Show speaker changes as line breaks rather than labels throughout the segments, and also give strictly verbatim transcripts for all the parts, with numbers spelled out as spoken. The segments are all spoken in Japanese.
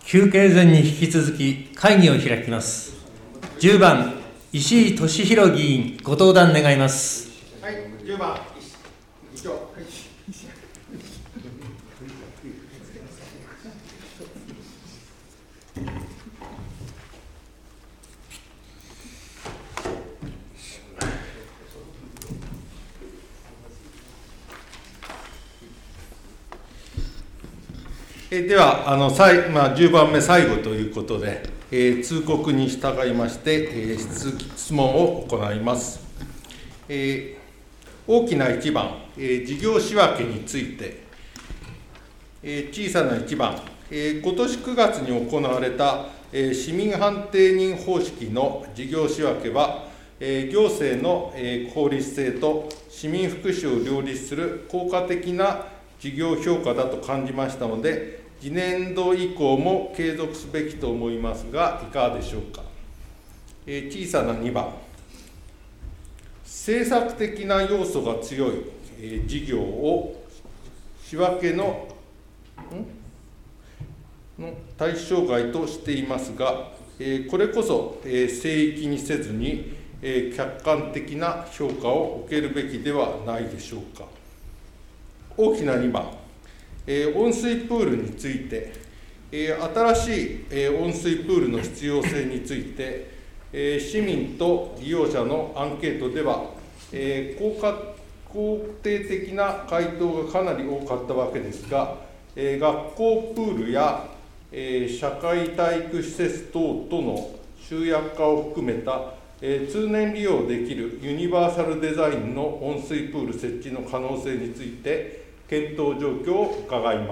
休憩前に引き続き会議を開きます。じゅうばん、石井俊博議員、ご登壇願います。
はい、じゅうばん、議長。えではあの最、まあ、じゅうばんめ最後ということで、えー、通告に従いまして、えー、質, 質問を行います。えー、大きないちばん、えー、事業仕分けについて、えー、小さないちばん、えー、今年くがつに行われた、えー、市民判定人方式の事業仕分けは、えー、行政の、えー、効率性と市民福祉を両立する効果的な事業評価だと感じましたので、次年度以降も継続すべきと思いますが、いかがでしょうか。えー、小さなにばん、政策的な要素が強い、えー、事業を仕分けのの対象外としていますが、えー、これこそ、えー、聖域にせずに、えー、客観的な評価を受けるべきではないでしょうか。大きなにばん、えー、温水プールについて、えー、新しい、えー、温水プールの必要性について、えー、市民と利用者のアンケートでは、えー、効果肯定的な回答がかなり多かったわけですが、えー、学校プールや、えー、社会体育施設等との集約化を含めた、えー、通年利用できるユニバーサルデザインの温水プール設置の可能性について検討状況を伺います。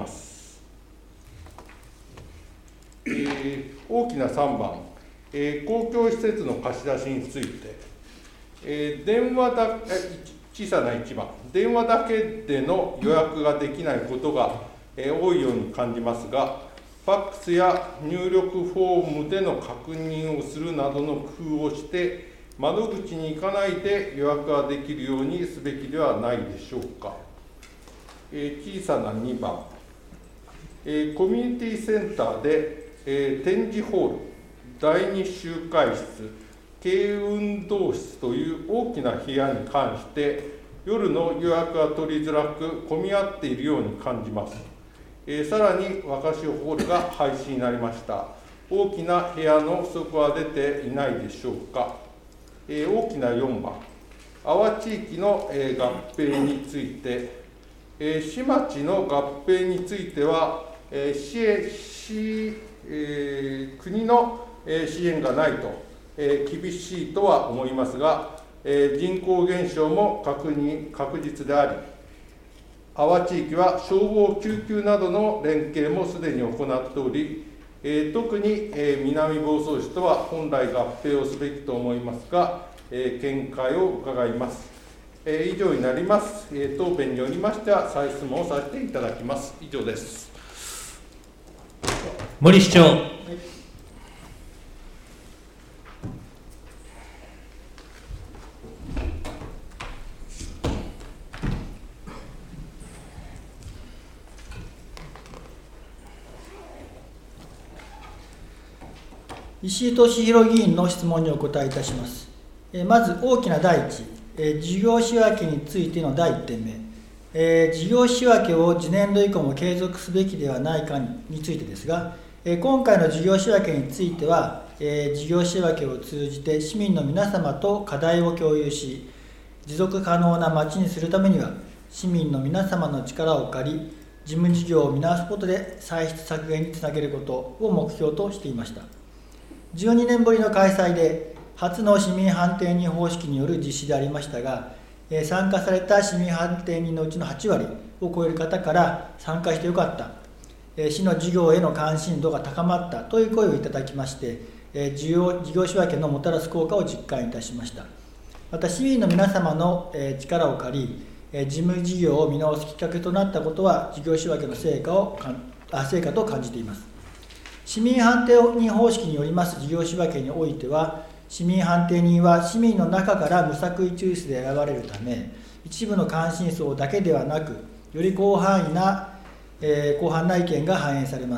えー、大きなさんばん、えー、公共施設の貸し出しについて、えー、電話だ小さないちばん、電話だけでの予約ができないことが、えー、多いように感じますが、ファックスや入力フォームでの確認をするなどの工夫をして、窓口に行かないで予約ができるようにすべきではないでしょうか。えー、小さなにばん、えー、コミュニティセンターで、えー、展示ホール、だいに集会室、軽運動室という大きな部屋に関して、夜の予約が取りづらく、混み合っているように感じます。えー、さらに若潮ホールが廃止になりました。大きな部屋の不足は出ていないでしょうか。えー、大きなよんばん、阿波地域の、えー、合併について、えー、市町の合併については、えー 市, 市えー、国の、えー、支援がないと、えー、厳しいとは思いますが、えー、人口減少も確認確実であり、阿波地域は消防救急などの連携もすでに行っており、えー、特に、えー、南房総市とは本来合併をすべきと思いますが、えー、見解を伺います。えー、以上になります。えー、答弁によりましては、再質問をさせていただきます。以上です。
森市長。はい、
石井俊博議員の質問にお答えいたします。まず大きな第一、事業仕分けについてのだいいってんめ、事業仕分けを次年度以降も継続すべきではないかについてですが、今回の事業仕分けについては、事業仕分けを通じて市民の皆様と課題を共有し、持続可能な町にするためには、市民の皆様の力を借り、事務事業を見直すことで歳出削減につなげることを目標としていました。じゅうにねんぶりの開催で、初の市民判定人方式による実施でありましたが、参加された市民判定人のうちのはちわりを超える方から参加してよかった、市の事業への関心度が高まったという声をいただきまして、事業、事業仕分けのもたらす効果を実感いたしました。また市民の皆様の力を借り、事務事業を見直すきっかけとなったことは、事業仕分けの成果をあ成果と感じています。市民判定人方式によります事業仕分けにおいては、市民判定人は市民の中から無作為抽出で選ばれるため、一部の関心層だけではなく、より広範囲な、えー、広範な意見が反映されます。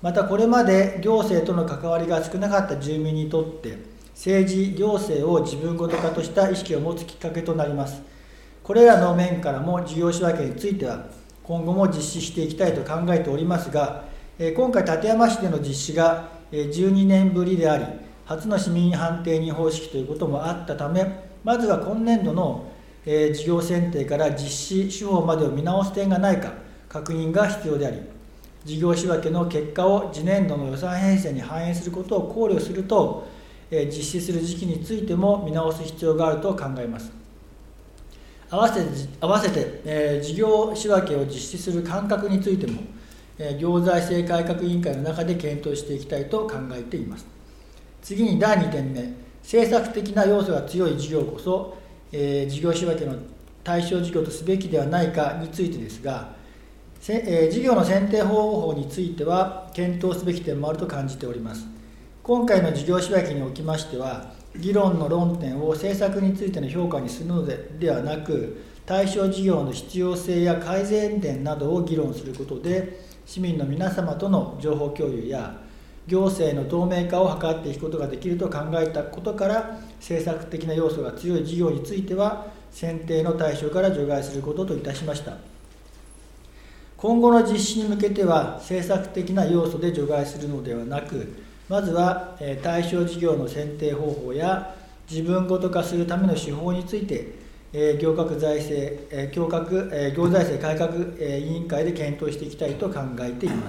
またこれまで行政との関わりが少なかった住民にとって政治・行政を自分ごと化とした意識を持つきっかけとなります。これらの面からも事業仕分けについては今後も実施していきたいと考えておりますが、今回館山市での実施がじゅうにねんぶりであり、初の市民判定人方式ということもあったため、まずは今年度の事業選定から実施手法までを見直す点がないか確認が必要であり、事業仕分けの結果を次年度の予算編成に反映することを考慮すると、実施する時期についても見直す必要があると考えます。合わせて、合わせて、えー、事業仕分けを実施する間隔についても、えー、行財政改革委員会の中で検討していきたいと考えています。次にだいにてんめ、政策的な要素が強い事業こそ、えー、事業仕分けの対象事業とすべきではないかについてですが、えー、事業の選定方法については検討すべき点もあると感じております。今回の事業仕分けにおきましては、議論の論点を政策についての評価にするの で, ではなく、対象事業の必要性や改善点などを議論することで、市民の皆様との情報共有や行政の透明化を図っていくことができると考えたことから、政策的な要素が強い事業については選定の対象から除外することといたしました。今後の実施に向けては政策的な要素で除外するのではなく、まずは対象事業の選定方法や自分ごと化するための手法について、行革財政、行革、行財政改革委員会で検討していきたいと考えています。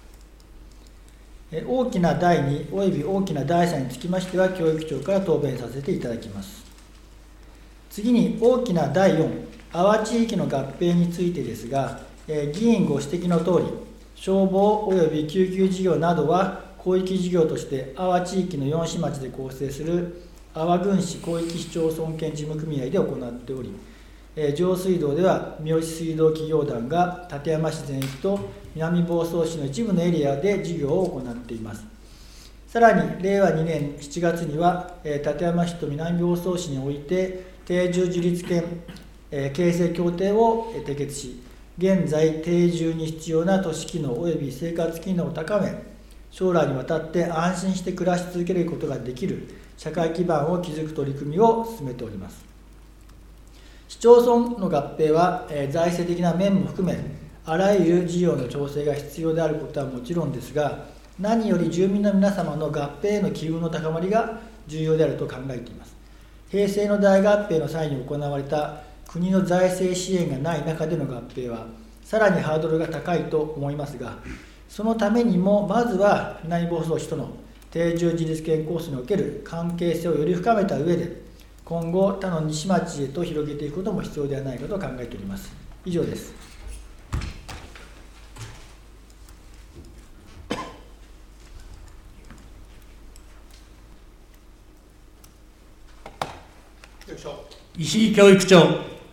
大きなだいにおよび大きなだいさんにつきましては、教育長から答弁させていただきます。次に大きなだいよん、阿波地域の合併についてですが、議員ご指摘のとおり、消防および救急事業などは広域事業として阿波地域のよん市町で構成する阿波郡市広域市町村兼事務組合で行っており、上水道では三好水道企業団が館山市全域と南房総市の一部のエリアで事業を行っています。さらにれいわにねんしちがつには館山市と南房総市において定住自立権形成協定を締結し、現在定住に必要な都市機能及び生活機能を高め、将来にわたって安心して暮らし続けることができる社会基盤を築く取り組みを進めております。市町村の合併は、えー、財政的な面も含め、あらゆる事業の調整が必要であることはもちろんですが、何より住民の皆様の合併への機運の高まりが重要であると考えています。平成の大合併の際に行われた国の財政支援がない中での合併は、さらにハードルが高いと思いますが、そのためにもまずは南房総市との定住自立権コースにおける関係性をより深めた上で、今後他の西町へと広げていくことも必要ではないかと考えております。以上です。
よいしょ。
石井教育長。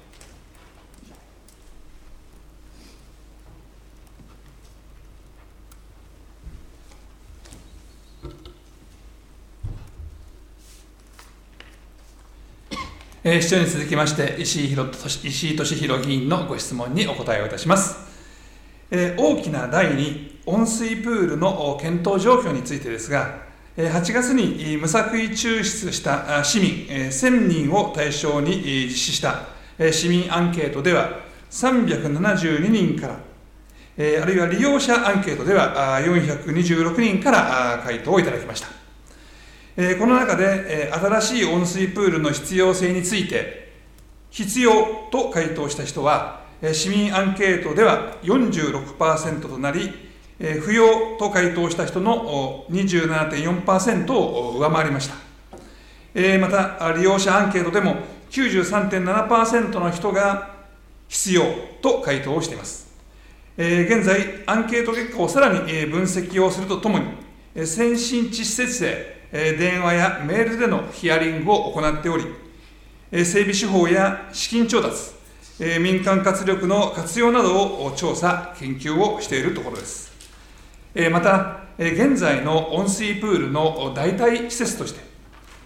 えー、市長に続きまして石井ひろ石井俊博議員のご質問にお答えをいたします。えー、大きなだいに温水プールの検討状況についてですが、はちがつに無作為抽出した市民せんにんを対象に実施した市民アンケートではさんびゃくななじゅうににんから、あるいは利用者アンケートではよんひゃくにじゅうろくにんから回答をいただきました。この中で新しい温水プールの必要性について必要と回答した人は市民アンケートでは よんじゅうろくパーセント となり、不要と回答した人の にじゅうななてんよんパーセント を上回りました。また利用者アンケートでも きゅうじゅうさんてんななパーセント の人が必要と回答をしています。現在アンケート結果をさらに分析をするとともに先進地施設へ電話やメールでのヒアリングを行っており、整備手法や資金調達、民間活力の活用などを調査・研究をしているところです。また、現在の温水プールの代替施設として、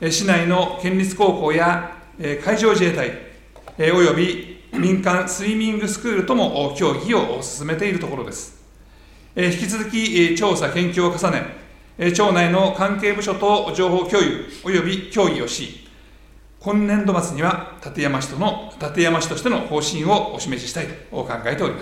市内の県立高校や海上自衛隊、および民間スイミングスクールとも協議を進めているところです。 引き続き調査・研究を重ね、町内の関係部署と情報共有及び協議をし、今年度末には館山市との館山市としての方針をお示ししたいと考えております。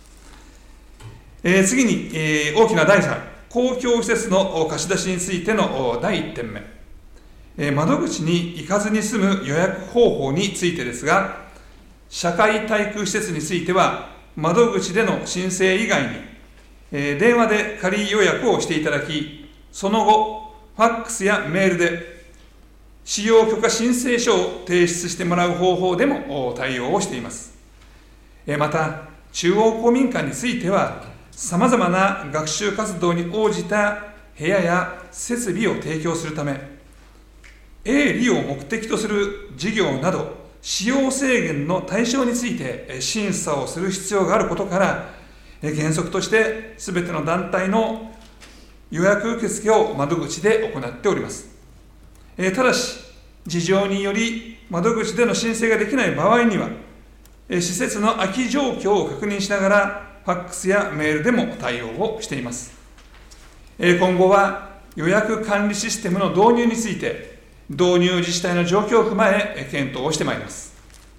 えー、次に、えー、大きなだいさん、公共施設の貸し出しについてのだいいってんめ、えー、窓口に行かずに済む予約方法についてですが、社会体育施設については、窓口での申請以外に、えー、電話で仮予約をしていただき、その後、ファックスやメールで使用許可申請書を提出してもらう方法でも対応をしています。えー、また、中央公民館については、さまざまな学習活動に応じた部屋や設備を提供するため、営利を目的とする事業など、使用制限の対象について審査をする必要があることから、原則としてすべての団体の予約受付を窓口で行っております。ただし、事情により窓口での申請ができない場合には、施設の空き状況を確認しながら、ファックスやメールでも対応をしています。今後は予約管理システムの導入について、導入自治体の状況を踏まえ検討をしてまいります。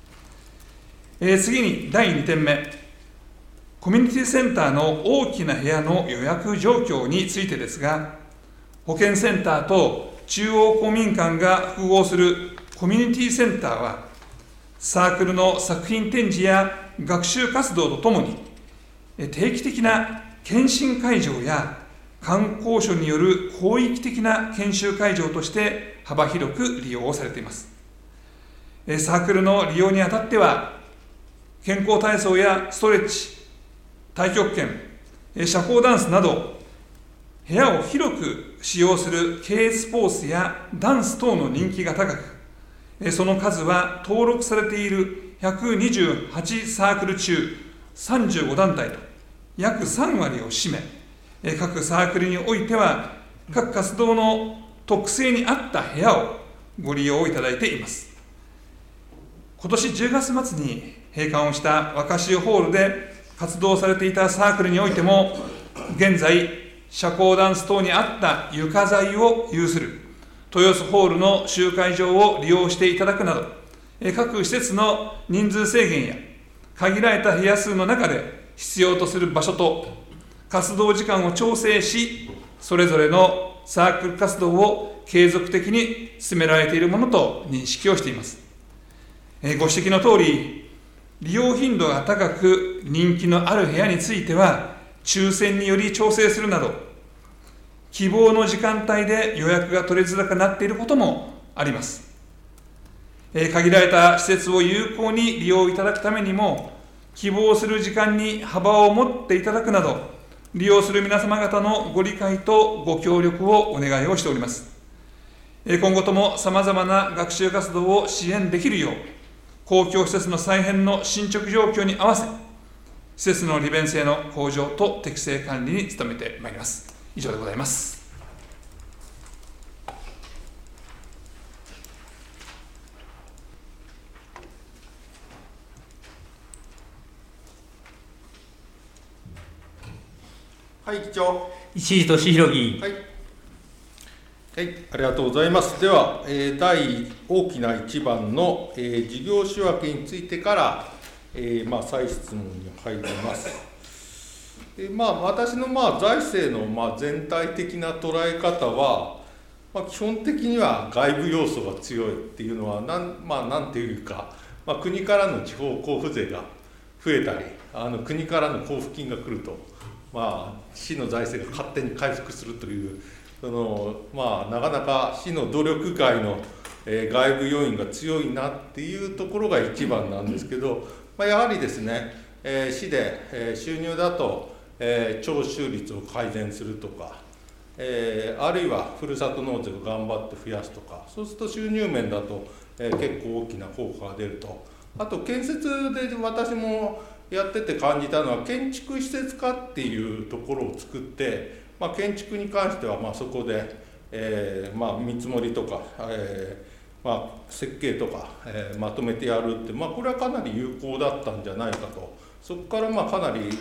次にだいにてんめ、コミュニティセンターの大きな部屋の予約状況についてですが、保健センターと中央公民館が複合するコミュニティセンターは、サークルの作品展示や学習活動とともに、定期的な検診会場や観光所による広域的な研修会場として幅広く利用をされています。サークルの利用にあたっては、健康体操やストレッチ、太極拳、社交ダンスなど、部屋を広く使用する軽スポーツやダンス等の人気が高く、その数は登録されているひゃくにじゅうはちサークル中さんじゅうごだんたいと約さんわりを占め、各サークルにおいては各活動の特性に合った部屋をご利用いただいています。今年じゅうがつまつに閉館をした若潮ホールで活動されていたサークルにおいても、現在社交ダンス等に合った床材を有する豊洲ホールの集会場を利用していただくなど、各施設の人数制限や限られた部屋数の中で必要とする場所と活動時間を調整し、それぞれのサークル活動を継続的に進められているものと認識をしています。ご指摘のとおり、利用頻度が高く人気のある部屋については、抽選により調整するなど、希望の時間帯で予約が取りづらくなっていることもあります。限られた施設を有効に利用いただくためにも、希望する時間に幅を持っていただくなど、利用する皆様方のご理解とご協力をお願いをしております。今後ともさまざまな学習活動を支援できるよう、公共施設の再編の進捗状況に合わせ、施設の利便性の向上と適正管理に努めてまいります。以上でございます。
はい、議長。
石井俊宏議員。
はい。はい、ありがとうございます。では、えー、第大きないちばんの、えー、事業仕分けについてから、えーまあ、再質問に入ります。でまあ、私の、まあ、財政の、まあ、全体的な捉え方は、まあ、基本的には外部要素が強いっていうのはなん、まあ、なんていうか、まあ、国からの地方交付税が増えたり、あの国からの交付金が来ると、まあ、市の財政が勝手に回復するという、そのまあ、なかなか市の努力外の、えー、外部要因が強いなっていうところが一番なんですけど、まあ、やはりですね、えー、市で、えー、収入だと、えー、徴収率を改善するとか、えー、あるいはふるさと納税を頑張って増やすとか、そうすると収入面だと、えー、結構大きな効果が出ると。あと建設で私もやってて感じたのは、建築施設化っていうところを作って、まあ、建築に関してはまあそこで、えーまあ、見積もりとか、えーまあ、設計とか、えー、まとめてやるって、まあ、これはかなり有効だったんじゃないかと。そこからまあかなり、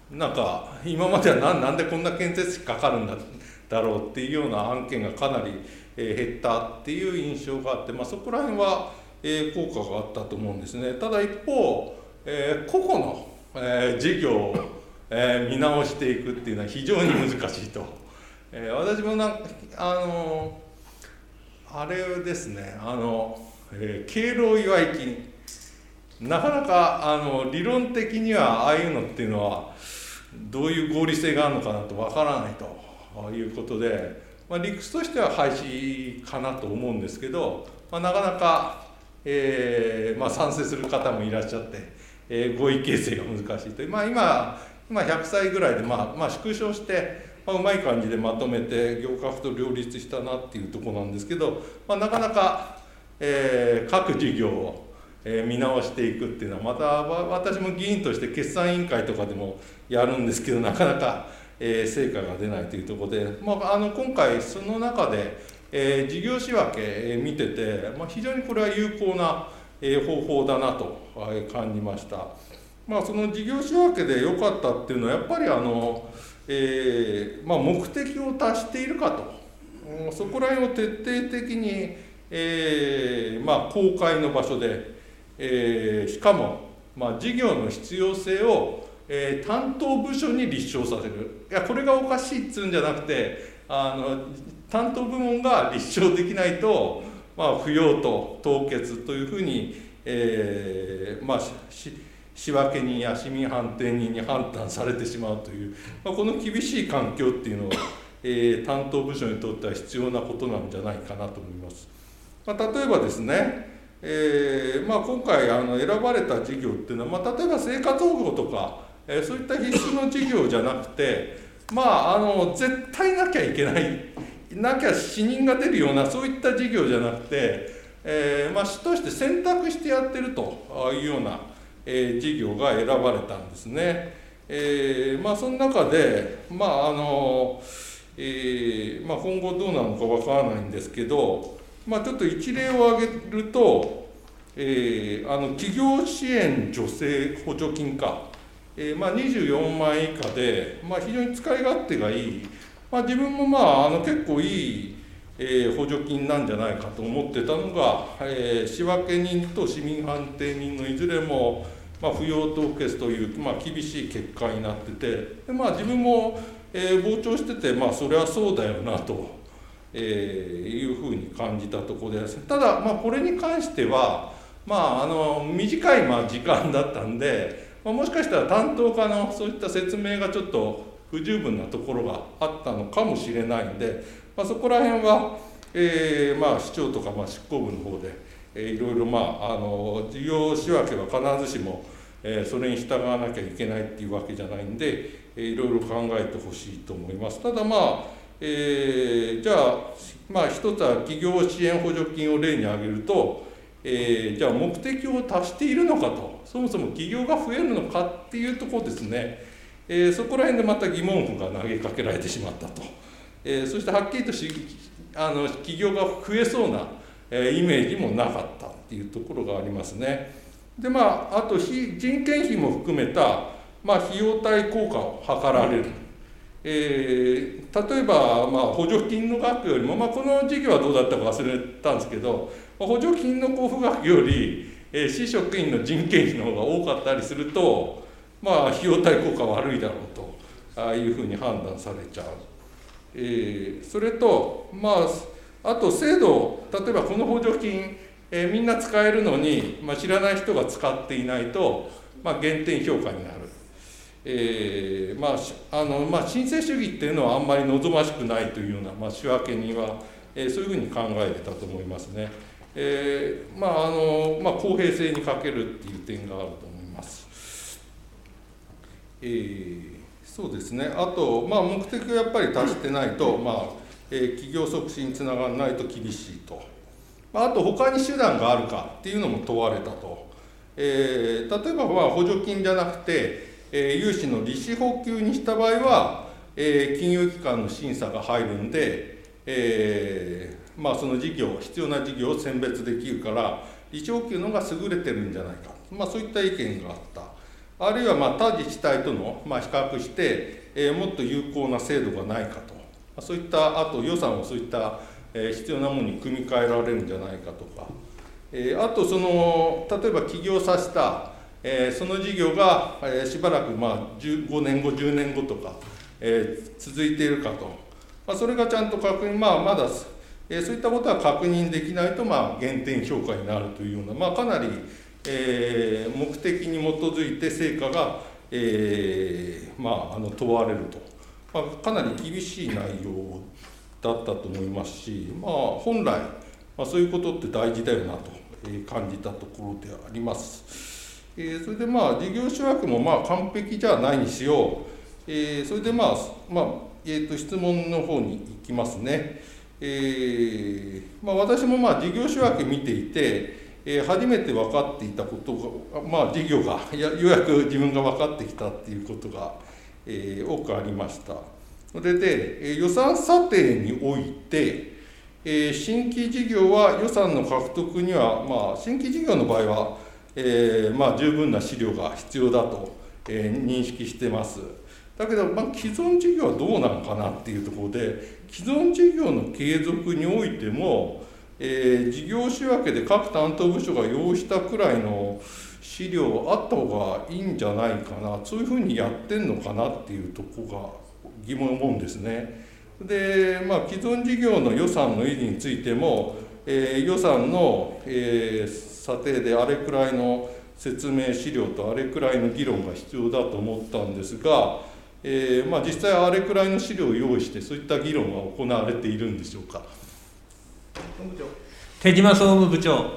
なんか今までは な, なんでこんな建設費かかるん だ, だろうっていうような案件がかなり、えー、減ったっていう印象があって、まあ、そこら辺は、えー、効果があったと思うんですね。ただ一方、えー、個々の、えー、事業を、えー、見直していくっていうのは非常に難しいと、えー、私もなんかあのあれですねあの、えー、敬老祝い金なかなかあの理論的にはああいうのっていうのはどういう合理性があるのかなとわからないということで、まあ、理屈としては廃止かなと思うんですけど、まあ、なかなか、えーまあ、賛成する方もいらっしゃって、えー、合意形成が難しいという、まあ、今, 今ひゃくさいぐらいで、まあまあ、縮小して、まあ、うまい感じでまとめて行革と両立したなっていうところなんですけど、まあ、なかなか、えー、各事業をえー、見直していくっていうのはまた私も議員として決算委員会とかでもやるんですけどなかなか、えー、成果が出ないというところで、まあ、あの今回その中で、えー、事業仕分け、えー、見てて、まあ、非常にこれは有効な、えー、方法だなと感じました。まあ、その事業仕分けで良かったっていうのはやっぱりあの、えーまあ、目的を達しているかと、うん、そこら辺を徹底的に、えーまあ、公開の場所でえー、しかも、まあ、事業の必要性を、えー、担当部署に立証させる。いやこれがおかしいっつうんじゃなくてあの担当部門が立証できないと、まあ、不要と凍結というふうに、えーまあ、し仕分け人や市民判定人に判断されてしまうという、まあ、この厳しい環境っていうのは、えー、担当部署にとっては必要なことなんじゃないかなと思います。まあ、例えばですねえーまあ、今回あの選ばれた事業っていうのは、まあ、例えば生活保護とか、えー、そういった必須の事業じゃなくて、まあ、あの絶対なきゃいけないなきゃ死人が出るようなそういった事業じゃなくて、えーまあ、市として選択してやってるというような、えー、事業が選ばれたんですね。えーまあ、その中で、まああのえーまあ、今後どうなのかわからないんですけど、まあ、ちょっと一例を挙げると、えー、あの企業支援助成補助金か、えーまあ、にじゅうよんまんえん以下で、まあ、非常に使い勝手がいい、まあ、自分も、まあ、あの結構いい、えー、補助金なんじゃないかと思ってたのが、えー、仕分け人と市民判定人のいずれも、まあ、不要凍結という、まあ、厳しい結果になってて、で、まあ、自分も、えー、傍聴してて、まあ、それはそうだよなと。えー、いうふうに感じたところです。ただ、まあ、これに関しては、まあ、あの短いまあ時間だったんで、まあ、もしかしたら担当課のそういった説明がちょっと不十分なところがあったのかもしれないんで、まあ、そこら辺は、えーまあ、市長とかまあ執行部の方で、えー、いろいろ、まあ、あの事業仕分けは必ずしも、えー、それに従わなきゃいけないっていうわけじゃないんで、えー、いろいろ考えてほしいと思います。ただまあえー、じゃあ、まあ、一つは企業支援補助金を例に挙げると、えー、じゃあ目的を達しているのかと、そもそも企業が増えるのかっていうところですね、えー、そこら辺でまた疑問符が投げかけられてしまったと、えー、そしてはっきりとしあの企業が増えそうな、えー、イメージもなかったっていうところがありますね。で、まあ、あと人件費も含めた、まあ、費用対効果を図られる。えー、例えば、まあ、補助金の額よりも、まあ、この事業はどうだったか忘れたんですけど、補助金の交付額より、えー、市職員の人件費の方が多かったりすると、まあ、費用対効果悪いだろうとああいうふうに判断されちゃう。えー、それと、まあ、あと制度、例えばこの補助金、えー、みんな使えるのに、まあ、知らない人が使っていないと、まあ、減点評価になる。えーまああのまあ、申請主義っていうのはあんまり望ましくないというような、まあ、仕分け人は、えー、そういうふうに考えてたと思いますね。えーまああのまあ、公平性に欠けるっていう点があると思います。えー、そうですね、あと、まあ、目的をやっぱり達してないと、まあえー、企業促進につながらないと厳しいと、まあ、あと他に手段があるかっていうのも問われたと。えー、例えばまあ補助金じゃなくてえー、融資の利子補給にした場合は、えー、金融機関の審査が入るんで、えーまあ、その事業、必要な事業を選別できるから、利子補給の方が優れてるんじゃないか、まあ、そういった意見があった。 あるいはまあ他自治体とのまあ比較して、えー、もっと有効な制度がないかと、そういった、あと予算をそういった、えー、必要なものに組み替えられるんじゃないかとか、えー、あとその、例えば起業させた、えー、その事業が、えー、しばらくまあじゅうごねんご、じゅうねんごとか、えー、続いているかと、まあ、それがちゃんと確認、まあ、まだ、えー、そういったことは確認できないと、まあ、減点評価になるというような、まあ、かなり、えー、目的に基づいて成果が、えーまあ、あの問われると、まあ、かなり厳しい内容だったと思いますし、まあ、本来、まあ、そういうことって大事だよなと感じたところであります。えー、それでまあ事業仕分けもまあ完璧じゃないにしよう、えー、それでまあ、まあえー、と質問の方に行きますね。えーまあ、私もまあ事業仕分け見ていて、えー、初めて分かっていたことが、まあ、事業がやようやく自分が分かってきたっていうことが、えー、多くありました。それで、えー、予算査定において、えー、新規事業は予算の獲得には、まあ、新規事業の場合はえーまあ、十分な資料が必要だと、えー、認識してます。だけど、まあ、既存事業はどうなのかなっていうところで、既存事業の継続においても、えー、事業仕分けで各担当部署が要したくらいの資料あった方がいいんじゃないかな、そういうふうにやってんのかなっていうところが疑問を思うんですね。で、まあ、既存事業の予算の維持についても、えー、予算の、えー査定であれくらいの説明資料とあれくらいの議論が必要だと思ったんですが、えーまあ、実際あれくらいの資料を用意してそういった議論が行われているんでしょうか。
手島総務部長。
はい、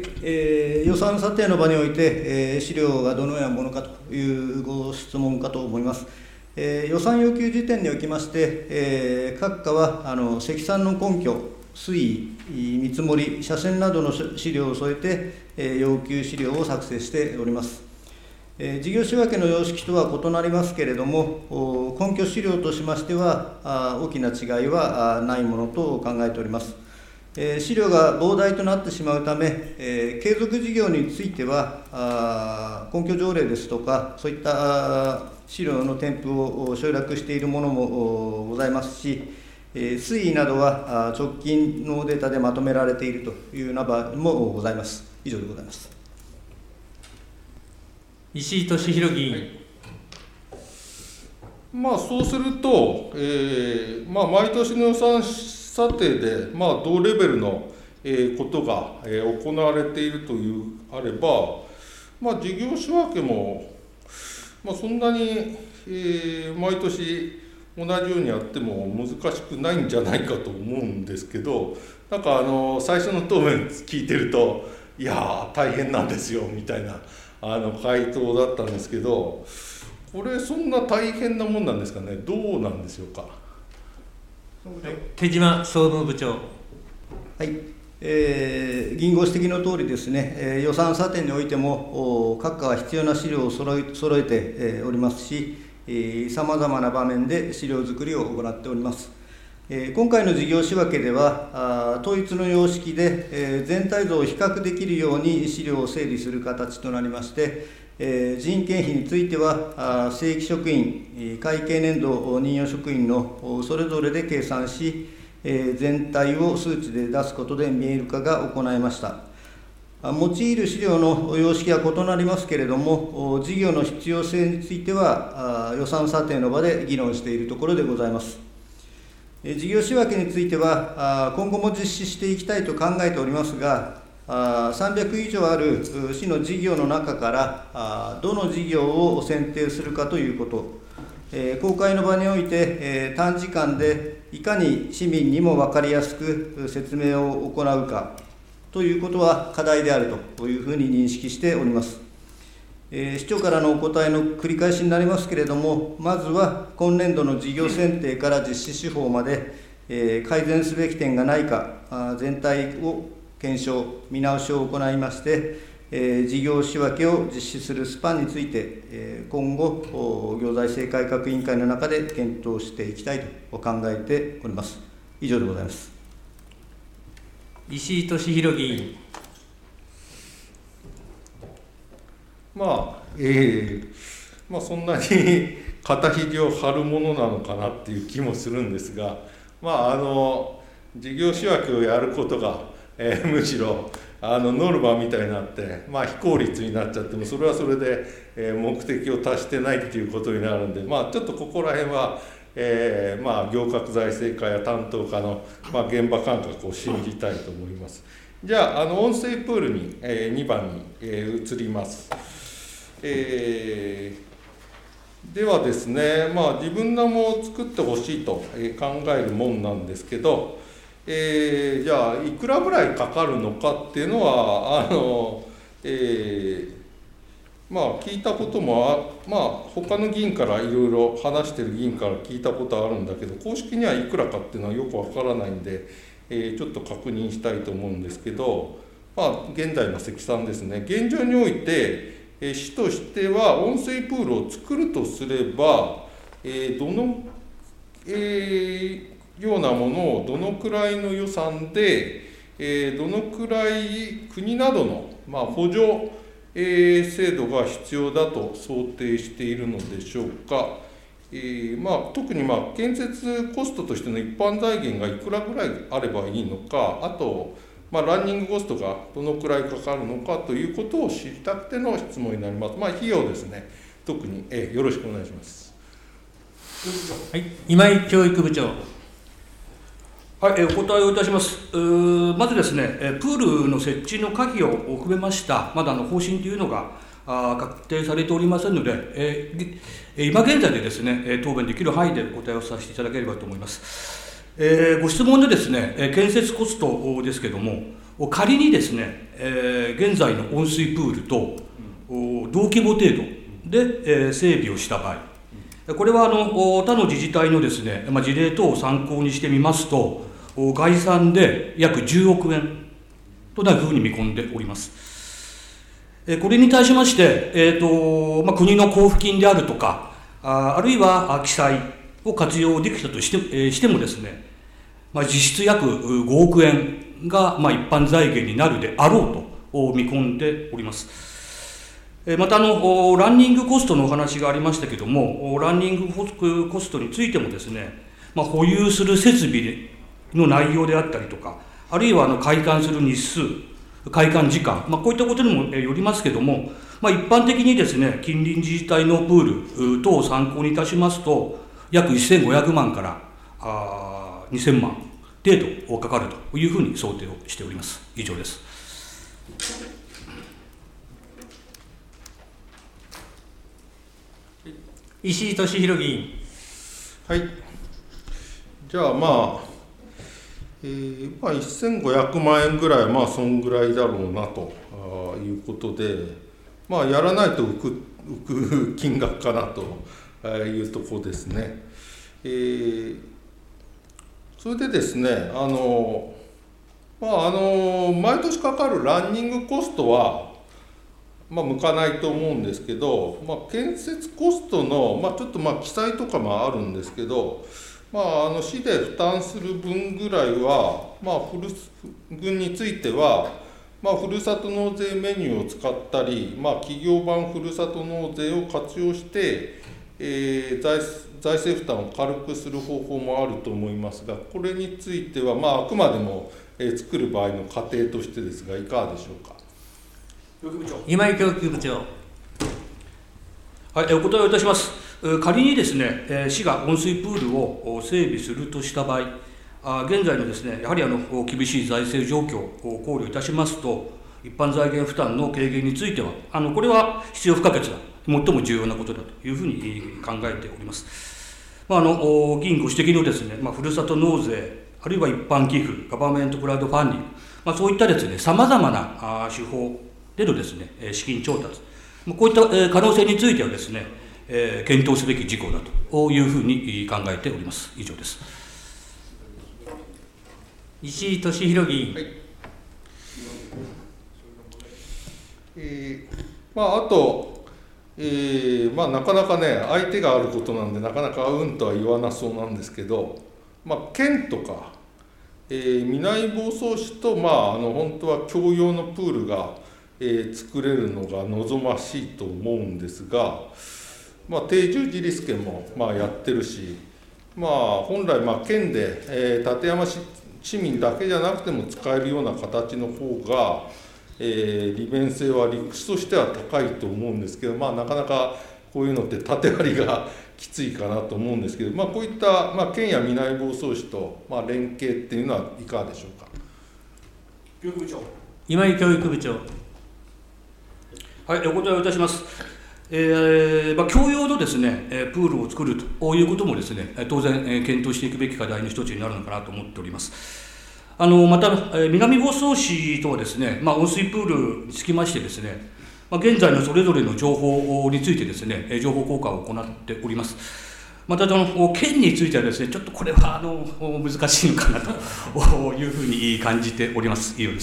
えー、予算査定の場において、えー、資料がどのようなものかというご質問かと思います。えー、予算要求時点におきまして、えー、各課はあの積算の根拠、推移、見積もり、斜線などの資料を添えて、えー、要求資料を作成しております。えー、事業仕分けの様式とは異なりますけれども、根拠資料としましては、あ大きな違いはないものと考えております。えー、資料が膨大となってしまうため、えー、継続事業については、あ根拠条例ですとか、そういった資料の添付を省略しているものもございますし、えー、推移などは直近のデータでまとめられているというような場合もございます。以上でございます。
石井俊弘議員。はい、
まあ、そうすると、えーまあ、毎年の予算査定で、まあ、同レベルの、えー、ことが、えー、行われているというあれば、まあ、事業仕分けも、まあ、そんなに、えー、毎年同じようにやっても難しくないんじゃないかと思うんですけど、なんかあの最初の答弁聞いてると、いやー大変なんですよみたいなあの回答だったんですけど、これそんな大変なもんなんですかね、どうなんでしょうか。
手島総務部長。
はい、えー、議員ご指摘のとおりですね、えー、予算査定においても各課は必要な資料を揃え、揃えて、えー、おりますし、さまざまな場面で資料作りを行っております。えー、今回の事業仕分けでは、統一の様式で、えー、全体像を比較できるように資料を整理する形となりまして、えー、人件費については、正規職員、会計年度任用職員のそれぞれで計算し、えー、全体を数値で出すことで見える化が行いました。用いる資料の様式は異なりますけれども、事業の必要性については、予算査定の場で議論しているところでございます。事業仕分けについては、今後も実施していきたいと考えておりますが、さんびゃく以上ある市の事業の中から、どの事業を選定するかということ、公開の場において、短時間でいかに市民にも分かりやすく説明を行うか、ということは課題であるというふうに認識しております。えー、市長からのお答えの繰り返しになりますけれども、まずは今年度の事業選定から実施手法まで、えー、改善すべき点がないか、全体を検証、見直しを行いまして、えー、事業仕分けを実施するスパンについて、えー、今後、行財政改革委員会の中で検討していきたいと考えております。以上でございます。
石井俊弘議員。
まあ、えーまあ、そんなに肩肘を張るものなのかなっていう気もするんですが、まあ、あの事業仕分けをやることが、えー、むしろあのノルマみたいになって、まあ、非効率になっちゃってもそれはそれで、えー、目的を達してないっていうことになるんで、まあ、ちょっとここら辺は、えーまあ、行革財政課や担当課の、まあ、現場感覚を信じたいと思います。じゃあ、あの温水プールに、えー、にばんに、えー、移ります。えー、ではですね、まあ、自分のも作ってほしいと考えるもんなんですけど、えー、じゃあいくらぐらいかかるのかっていうのはあの、えー、まあ聞いたこともまあ他の議員からいろいろ話してる議員から聞いたことあるんだけど、公式にはいくらかっていうのはよくわからないんで、えー、ちょっと確認したいと思うんですけど、まあ現在の積算ですね、現状においてえー、市としては温水プールを作るとすれば、えー、どの、えー、ようなものをどのくらいの予算で、えー、どのくらい国などの、まあ、補助、えー、制度が必要だと想定しているのでしょうか。えーまあ、特に、まあ、建設コストとしての一般財源がいくらぐらいあればいいのか、あとまあ、ランニングコストがどのくらいかかるのかということを知りたくての質問になります。まあ、費用ですね、特に、えー、よろしくお願いします。
はい、今井教育部長。
はい、えー、お答えをいたします。まずですね、えー、プールの設置の可否を含めました、まだあの方針というのがあ確定されておりませんので、えー、今現在でですね、答弁できる範囲でお答えをさせていただければと思います。えー、ご質問でですね、建設コストですけれども、仮にですね、えー、現在の温水プールと同規模程度で、えー、整備をした場合、これはあの他の自治体のですね、まあ、事例等を参考にしてみますと、概算で約じゅうおくえんとなるふうに見込んでおります。これに対しまして、えーとまあ、国の交付金であるとか、あ, あるいは記載を活用できたとして、えー、してもですね、まあ、実質約ごおくえんが、まあ、一般財源になるであろうと見込んでおります。またあの、ランニングコストのお話がありましたけれども、ランニングコストについてもですね、まあ、保有する設備の内容であったりとか、あるいはあの開館する日数、開館時間、まあ、こういったことにもよりますけれども、まあ、一般的にですね、近隣自治体のプール等を参考にいたしますと、約せんごひゃくまんからあにせんまん程度かかるというふうに想定をしております。以上です。
石井俊弘議員。
はい。じゃあまあ、えーまあ、せんごひゃくまんえんぐらいはまあそんぐらいだろうなということで、まあ、やらないと浮く、浮く金額かなというところですね。えー、それでですね、あの、まあ、あの毎年かかるランニングコストは、まあ、向かないと思うんですけど、まあ、建設コストの、まあ、ちょっとまあ記載とかもあるんですけど、まあ、あの市で負担する分ぐらいは、まあ、ふる分については、まあ、ふるさと納税メニューを使ったり、まあ、企業版ふるさと納税を活用して、えー、財財政負担を軽くする方法もあると思いますが、これについては、まあ、あくまでも、えー、作る場合の過程としてですが、いかがでしょうか。
今井教育部長。
はい、お答えをいたします。仮にですね、市が温水プールを整備するとした場合、現在のですね、やはりあの厳しい財政状況を考慮いたしますと、一般財源負担の軽減については、あのこれは必要不可欠だ、最も重要なことだというふうに考えております。まあ、あの議員ご指摘のですね、まあ、ふるさと納税、あるいは一般寄付、ガバメントクラウドファンディング、まあ、そういったですね、さまざまな手法でのですね、資金調達、こういった可能性についてはですね、検討すべき事項だというふうに考えております。以上です。
石井俊弘議員。はい。
えー、まあ、あと、えーまあ、なかなかね、相手があることなんで、なかなかうんとは言わなそうなんですけど、まあ、県とか、えー、南房総市と、まあ、あの本当は共用のプールが、 えー、作れるのが望ましいと思うんですが、まあ、定住自立権もまあやってるし、まあ、本来まあ県で、えー、館山市市民だけじゃなくても使えるような形の方が、えー、利便性は理屈としては高いと思うんですけど、まあ、なかなかこういうのって縦割りがきついかなと思うんですけど、まあ、こういった、まあ、県や南房総市と、まあ、連携っていうのはいかがでしょうか。
教育部長。
今井教育部長。
はい、お答えをいたします。えーまあ、共用のですね、プールを作るということもですね、当然、検討していくべき課題の一つになるのかなと思っております。あのまた、南房総市とはですね、まあ、温水プールにつきましてですね、まあ、現在のそれぞれの情報についてですね、情報交換を行っております。また、あの県についてはですね、ちょっとこれはあの難しいのかなというふうに感じております。以上です。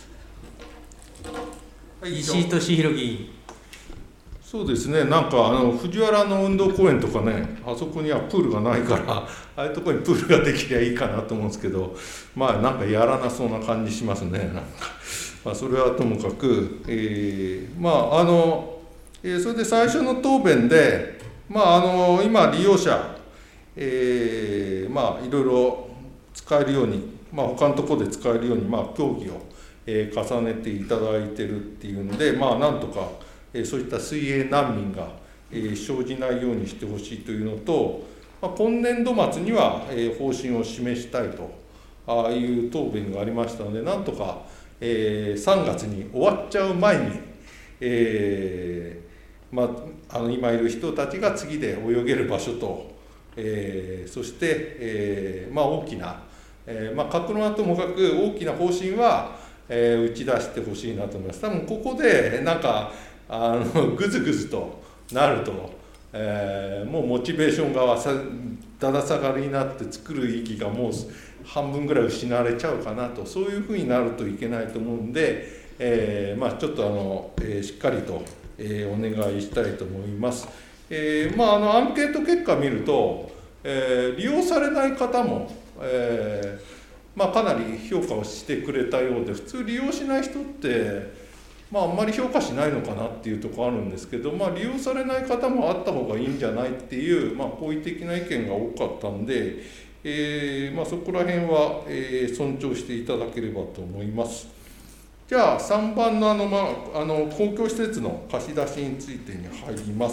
はい、
石井俊宏議員。
そうですね、なんかあの藤原の運動公園とかね、あそこにはプールがないから、ああいうところにプールができりゃいいかなと思うんですけど、まあなんかやらなそうな感じしますね、なんか、まあ、それはともかく、えー、まああの、えー、それで最初の答弁で、まああの今、利用者、えー、まあいろいろ使えるように、まあ他のところで使えるように、まあ協議を、えー、重ねていただいてるっていうんで、まあなんとか、そういった水泳難民が生じないようにしてほしいというのと、今年度末には方針を示したいという答弁がありましたので、なんとかさんがつに終わっちゃう前に、えーまあ、あの今いる人たちが次で泳げる場所と、えー、そして、えーまあ、大きな、えーまあ、格論はともかく大きな方針は、えー、打ち出してほしいなと思います。多分ここでなんかあのぐずぐずとなると、えー、もうモチベーションがさだだ下がりになって作る意義がもう半分ぐらい失われちゃうかなと、そういうふうになるといけないと思うんで、えーまあ、ちょっとあの、えー、しっかりと、えー、お願いしたいと思います。えーまあ、あのアンケート結果見ると、えー、利用されない方も、えーまあ、かなり評価をしてくれたようで、普通利用しない人ってまあ、あんまり評価しないのかなっていうところあるんですけど、まあ、利用されない方もあった方がいいんじゃないっていう、まあ、好意的な意見が多かったんで、えーまあ、そこら辺は、えー、尊重していただければと思います。じゃあさんばんのあの、まあ、あの公共施設の貸し出しについてに入ります。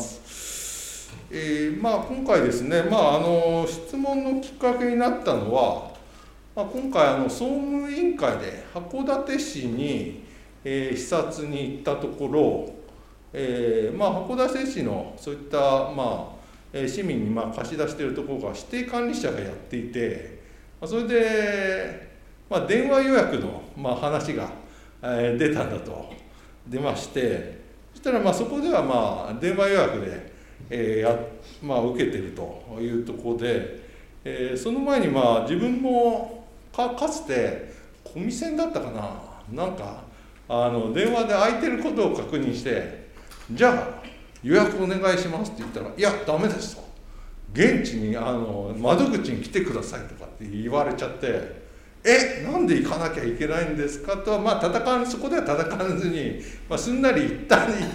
えーまあ、今回ですね、まあ、あの質問のきっかけになったのは、まあ、今回あの総務委員会で函館市にえー、視察に行ったところ、えーまあ、函館市のそういった、まあ、市民にまあ貸し出しているところが指定管理者がやっていて、それで、まあ、電話予約の、まあ、話が、えー、出たんだと出まして、そしたらまあそこでは、まあ、電話予約で、えーやまあ、受けているというところで、えー、その前にまあ自分も か, かつてコミセンだったかな、なんかあの電話で空いてることを確認して、じゃあ予約お願いしますって言ったら、いやダメですと、現地にあの窓口に来てくださいとかって言われちゃって、えなんで行かなきゃいけないんですかと、まあ戦わそこでは戦わずに、まあ、すんなり一旦行って、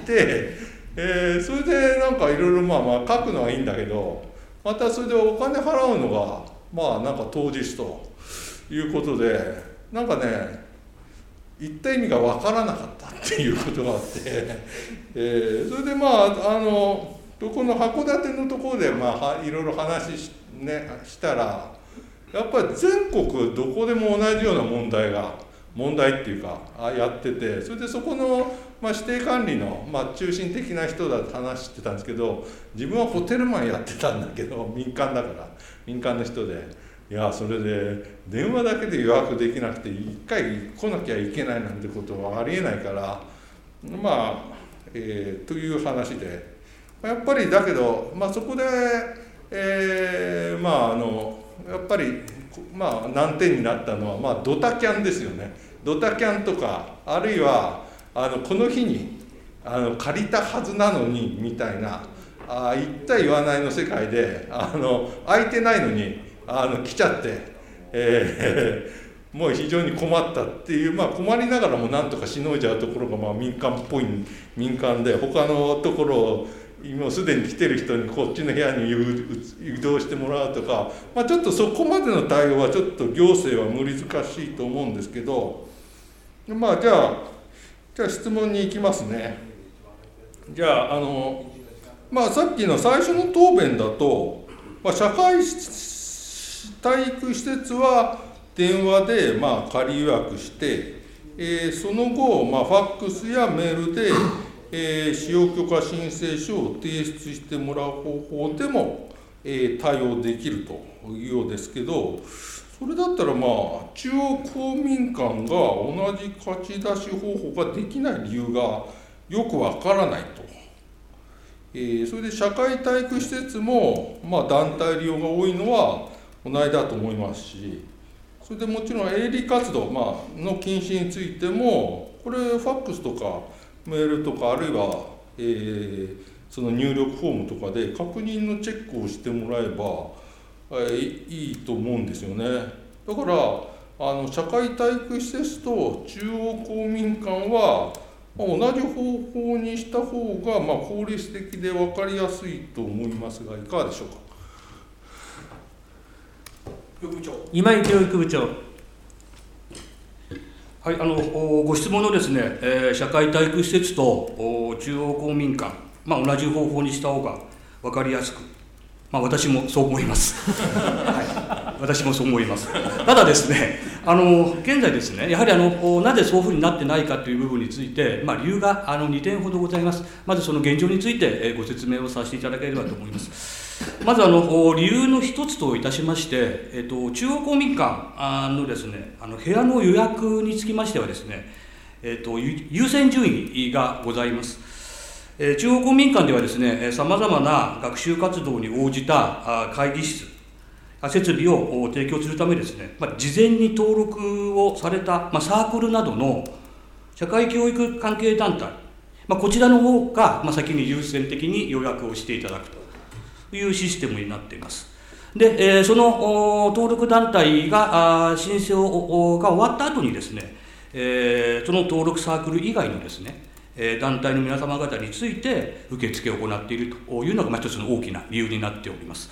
えー、それでなんかいろいろまあまあ書くのはいいんだけど、またそれでお金払うのがまあなんか当日ということで、なんかね言った意味が分からなかったっていうことがあって、えー、それでまああのこの函館のところでまあいろいろ話 し,、ね、したら、やっぱり全国どこでも同じような問題が問題っていうかやってて、それでそこの、まあ、指定管理の、まあ、中心的な人だって話してたんですけど、自分はホテルマンやってたんだけど、民間だから民間の人で。いやそれで電話だけで予約できなくていっかい来なきゃいけないなんてことはありえないから、まあ、えー、という話で、やっぱりだけど、まあ、そこで、えー、まああのやっぱり、まあ、難点になったのは、まあ、ドタキャンですよね。ドタキャンとか、あるいはあのこの日にあの借りたはずなのにみたいな、あ言った言わないの世界で、あの空いてないのにあの来ちゃって、えーもう非常に困ったっていう、まあ、困りながらもなんとかしのいじゃうところがまあ民間っぽい民間で、他のところを今すでに来てる人にこっちの部屋に移動してもらうとか、まあ、ちょっとそこまでの対応はちょっと行政は難しいと思うんですけど、まあじゃあじゃあ質問に行きますね。じゃああのまあさっきの最初の答弁だと、まあ、社会体育施設は電話でまあ仮予約して、えー、その後、まあ、ファックスやメールで、えー、使用許可申請書を提出してもらう方法でも、えー、対応できるというようですけど、それだったらまあ中央公民館が同じ貸し出し方法ができない理由がよくわからないと。えー、それで社会体育施設も、まあ、団体利用が多いのは同じだと思いますし、それでもちろん営利活動、まあの禁止についても、これファックスとかメールとか、あるいは、えー、その入力フォームとかで確認のチェックをしてもらえば、えー、いいと思うんですよね。だからあの社会体育施設と中央公民館は同じ方法にした方がまあ効率的で分かりやすいと思いますが、いかがでしょうか。
今井教育部長。
はい、あのご質問のですね、えー、社会体育施設と中央公民館、まあ、同じ方法にした方が分かりやすく、まあ、私もそう思います、はい、私もそう思います。ただですね、あの現在ですね、やはりあのなぜそういうふうになってないかという部分について、まあ、理由があのにてんほどございます。まずその現状についてご説明をさせていただければと思います。まずあの理由の一つといたしまして、えっと、中央公民館のですね、あの部屋の予約につきましてはですね、えっと、優先順位がございます。えー、中央公民館ではですね、さまざまな学習活動に応じた会議室、設備を提供するためですね、まあ、事前に登録をされた、まあ、サークルなどの社会教育関係団体、まあ、こちらの方が、まあ、先に優先的に予約をしていただくというシステムになっています。で、えー、その登録団体が申請をが終わった後にですね、えー、その登録サークル以外のですね、団体の皆様方について受付を行っているというのが、まあ、一つの大きな理由になっております。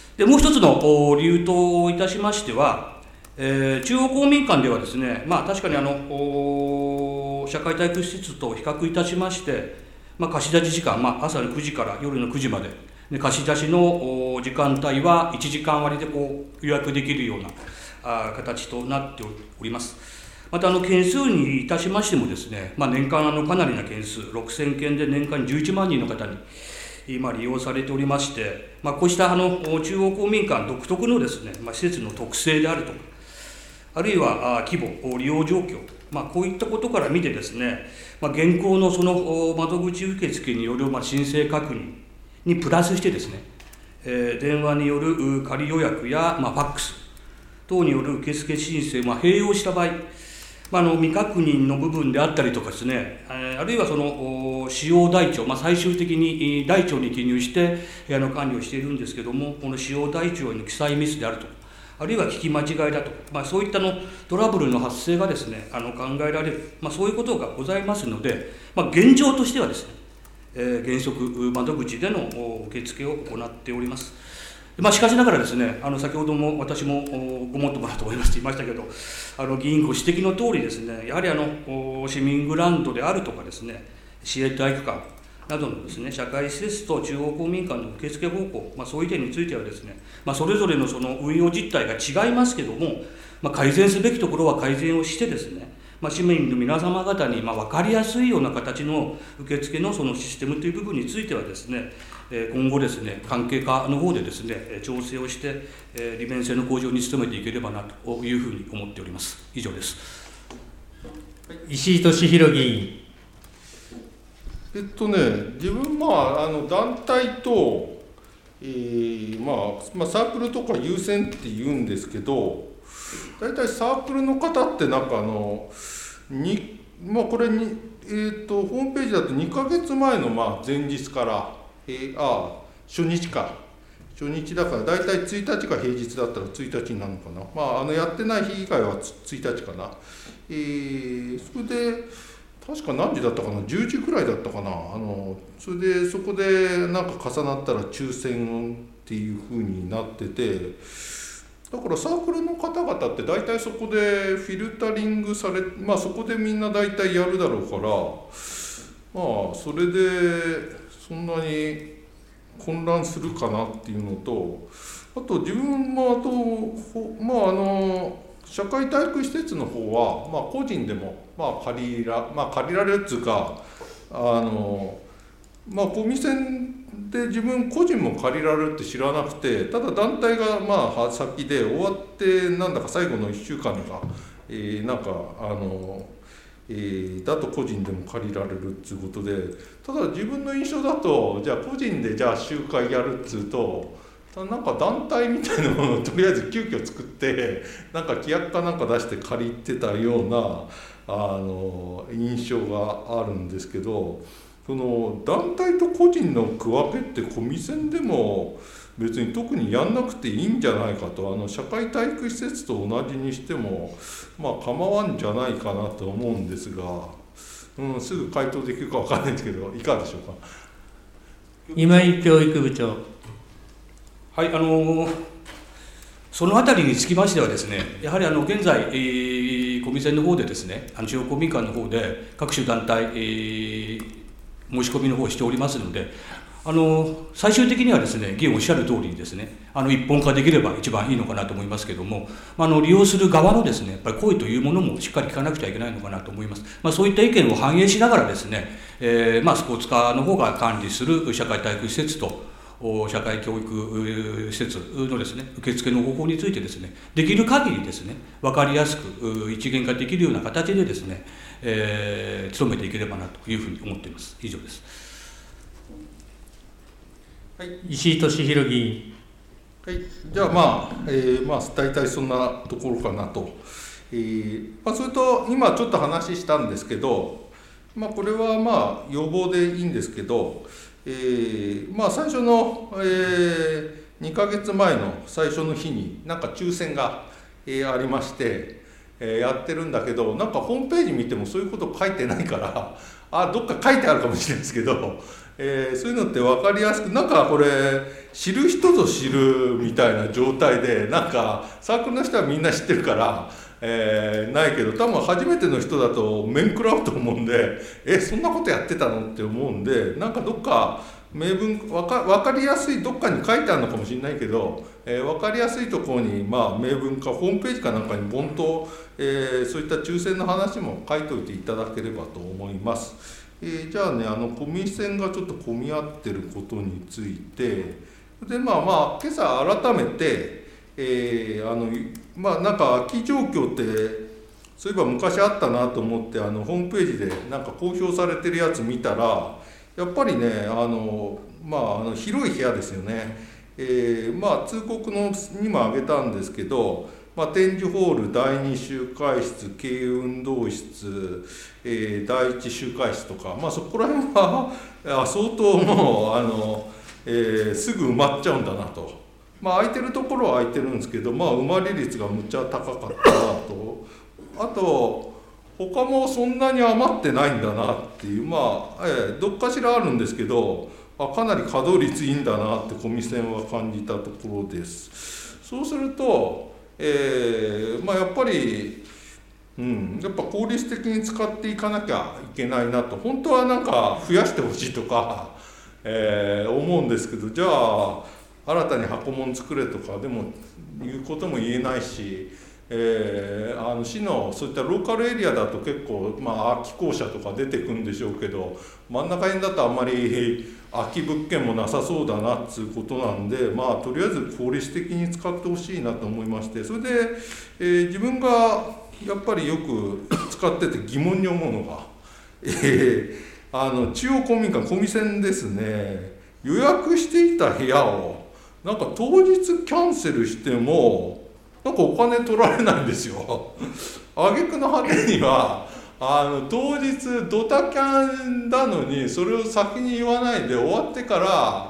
で、もう一つの理由といたしましては、えー、中央公民館ではですね、まあ、確かにあの社会体育施設と比較いたしまして、まあ、貸し出し時間、まあ、朝のくじから夜のくじまで、で貸し出しの時間帯はいちじかん割でこう予約できるようなあ形となっております。またあの件数にいたしましてもですね、まあ、年間あのかなりな件数、ろくせんけんで年間じゅういちまんにんの方に今利用されておりまして、まあ、こうしたあの中央公民館独特のですね、まあ、施設の特性であるとか、あるいは規模、利用状況、まあ、こういったことから見てですね、まあ、現行のその窓口受付によるまあ申請確認にプラスしてですね、えー、電話による仮予約や、まあ、ファックス等による受付申請をまあ併用した場合、まあ、あの未確認の部分であったりとかですね、えー、あるいはその使用台帳、まあ、最終的に台帳に記入して部屋の管理をしているんですけども、この使用台帳への記載ミスであるとか、あるいは聞き間違いだとか、まあ、そういったのトラブルの発生がですね、あの考えられる、まあ、そういうことがございますので、まあ、現状としてはですね、えー、原則窓口での受付を行っております。まあ、しかしながらですね、あの先ほども私もごもっともらと思いまして言いましたけど、あの議員ご指摘の通りですね、やはりあの市民グランドであるとかですね、市営体育館などのですね、社会施設と中央公民館の受付方法、まあ、そういう点についてはですね、まあ、それぞれのその運用実態が違いますけども、まあ、改善すべきところは改善をしてですね、まあ、市民の皆様方にまあ分かりやすいような形の受付のそのシステムという部分についてはですね、今後ですね、関係課の方でですね、調整をして、利便性の向上に努めていければなというふうに思っております。以上です。
石井俊博議員。
えっとね、自分、まあ、あの団体と、えーまあまあ、サークルとか優先って言うんですけど、大体サークルの方ってなんかあのに、まあ、これに、えー、とホームページだとにかげつまえのまあ前日から、えー、あ初日か初日だから大体ついたちが平日だったらついたちになるのかな、まあ、あのやってない日以外はついたちかな、えー、それで確か何時だったかな、じゅうじくらいだったかな、あのそれでそこでなんか重なったら抽選っていう風になってて、だからサークルの方々って大体そこでフィルタリングされ、まあそこでみんな大体やるだろうから、まあそれでそんなに混乱するかなっていうのと、あと自分もあとまああの社会体育施設の方はまあ個人でもまあ借りらまあ借りられるっていうか、あのまあコミセンで自分個人も借りられるって知らなくて、ただ団体がまあ先で終わってなんだか最後のいっしゅうかんが、えー、なんかあの。えー、だと個人でも借りられるっていうことで、ただ自分の印象だとじゃあ個人でじゃあ集会やるっつうとなんか団体みたいなものをとりあえず急遽作ってなんか規約かなんか出して借りてたようなあの印象があるんですけど、その団体と個人の区分けってコミセンでも別に特にやんなくていいんじゃないかと、あの社会体育施設と同じにしてもまあ構わんじゃないかなと思うんですが、うん、すぐ回答できるか分かんないんですけどいかがでしょうか。
今井教育部長。
はい、あのそのあたりにつきましてはですね、やはりあの現在、えー、コミセンの方でですね、あの地方公民館の方で各種団体、えー、申し込みの方をしておりますので、あの最終的にはですね、議員おっしゃる通りにですね、あの一本化できれば一番いいのかなと思いますけれども、あの利用する側のですね、やっぱり声というものもしっかり聞かなくちゃいけないのかなと思います。まあ、そういった意見を反映しながらですね、えーまあ、スポーツ課の方が管理する社会体育施設と社会教育施設のですね、受付の方法についてですね、できる限りですね、分かりやすく一元化できるような形でですね、えー、努めていければなというふうに思っています。以上です。
はい、石井俊博議員。
はい、じゃあまあ、えー、まあ大体そんなところかなと。えーまあ、それと今ちょっと話したんですけど、まあ、これはまあ要望でいいんですけど、えー、まあ最初の、えー、にかげつまえの最初の日になんか抽選が、えー、ありまして、えー、やってるんだけど、なんかホームページ見てもそういうこと書いてないからあどっか書いてあるかもしれないですけど、えー、そういうのって分かりやすく、なんかこれ知る人ぞ知るみたいな状態で、なんかサークルの人はみんな知ってるから、えー、ないけど多分初めての人だと面食らうと思うんで、えそんなことやってたのって思うんで、なんかどっか明文分か、分かりやすいどっかに書いてあるのかもしれないけど、えー、分かりやすいところに、まあ、明文かホームページかなんかにボンと、えー、そういった抽選の話も書いておいていただければと思います。えー、じゃあね、あのコミセンがちょっと混み合ってることについてで、まあまあ今朝改めて、えー、あのまあなんか空き状況ってそういえば昔あったなと思って、あのホームページでなんか公表されてるやつ見たら、やっぱりね、あのまああの広い部屋ですよね。えー、まあ通告のにも挙げたんですけど、まあ、展示ホール、だいに集会室、軽運動室、えー、だいいち集会室とか、まあ、そこら辺は相当もうあの、えー、すぐ埋まっちゃうんだなと、まあ、空いてるところは空いてるんですけど、まあ、埋まり率がむっちゃ高かったなと、あと他もそんなに余ってないんだなっていう、まあ、えー、どっかしらあるんですけど、あかなり稼働率いいんだなってコミセンは感じたところです。そうするとえーまあ、やっぱり、うん、やっぱ効率的に使っていかなきゃいけないなと、本当はなんか増やしてほしいとか、えー、思うんですけど、じゃあ新たに箱物作れとかでも言うことも言えないし、えー、あの市のそういったローカルエリアだと結構、まあ、空き校舎とか出てくるんでしょうけど、真ん中辺だとあんまり空き物件もなさそうだなっていうことなんで、まあとりあえず効率的に使ってほしいなと思いまして、それで、えー、自分がやっぱりよく使ってて疑問に思うのが、えー、あの中央公民館コミセンですね、予約していた部屋をなんか当日キャンセルしてもなんかお金取られないんですよ。挙句の果てにはあの当日ドタキャンなのにそれを先に言わないで終わってから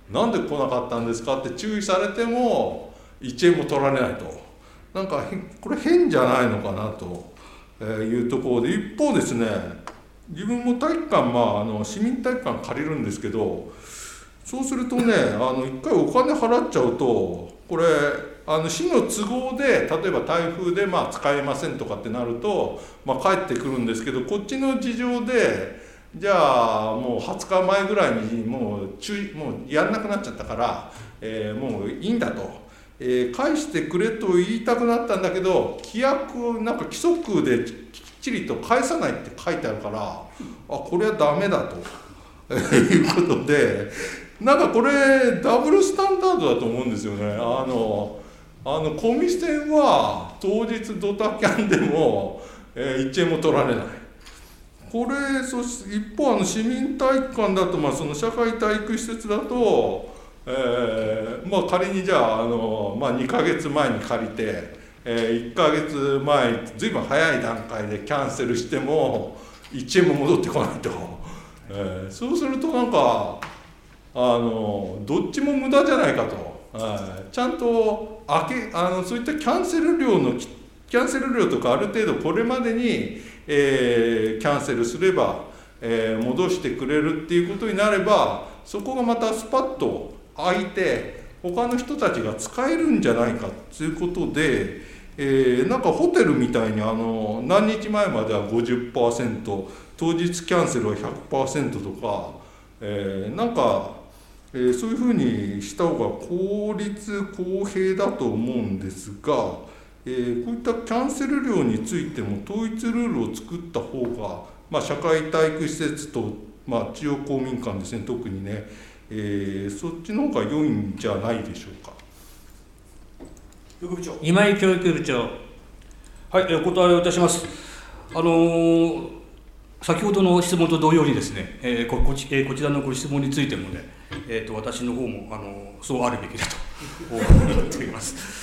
なんで来なかったんですかって注意されてもいちえんも取られないと、なんかこれ変じゃないのかなというところで、一方ですね、自分も体育館、まあ、あの市民体育館借りるんですけど、そうするとね、あの一回お金払っちゃうと、これあの市の都合で、例えば台風でまあ使えませんとかってなると、まあ、帰ってくるんですけど、こっちの事情でじゃあもうはつかまえぐらいにもう注意もうやんなくなっちゃったから、えー、もういいんだと、えー、返してくれと言いたくなったんだけど、規約なんか規則できっちりと返さないって書いてあるから、あこれはダメだということで、なんかこれダブルスタンダードだと思うんですよね。あのあのコミセンは当日ドタキャンでも、えー、いちえんも取られない。これそして一方あの市民体育館だと、まあ、その社会体育施設だと、えーまあ、仮にじゃあ、あの、まあ、にかげつまえに借りて、えー、いっかげつまえずいぶん早い段階でキャンセルしてもいちえんも戻ってこないと、えー、そうするとなんかあのどっちも無駄じゃないかと、はい、ちゃんと開けあのそういったキャンセル料のキャンセル料とかある程度これまでに、えー、キャンセルすれば、えー、戻してくれるっていうことになれば、そこがまたスパッと開いて他の人たちが使えるんじゃないかということで、えー、なんかホテルみたいにあの何日前までは ごじゅっパーセント 当日キャンセルは ひゃくパーセント とか、えー、なんかえー、そういうふうにした方が効率公平だと思うんですが、えー、こういったキャンセル料についても統一ルールを作った方が、まあ、社会体育施設と、まあ、地方公民館ですね、特にね、えー、そっちの方が良いんじゃないでしょうか。
教育部長。
今井教育部長。
はい、お答えをいたします。あのー、先ほどの質問と同様にですね、えー、こ, こ, ちえー、こちらのご質問についてもね、えー、と私の方もあのそうあるべきだと思っております。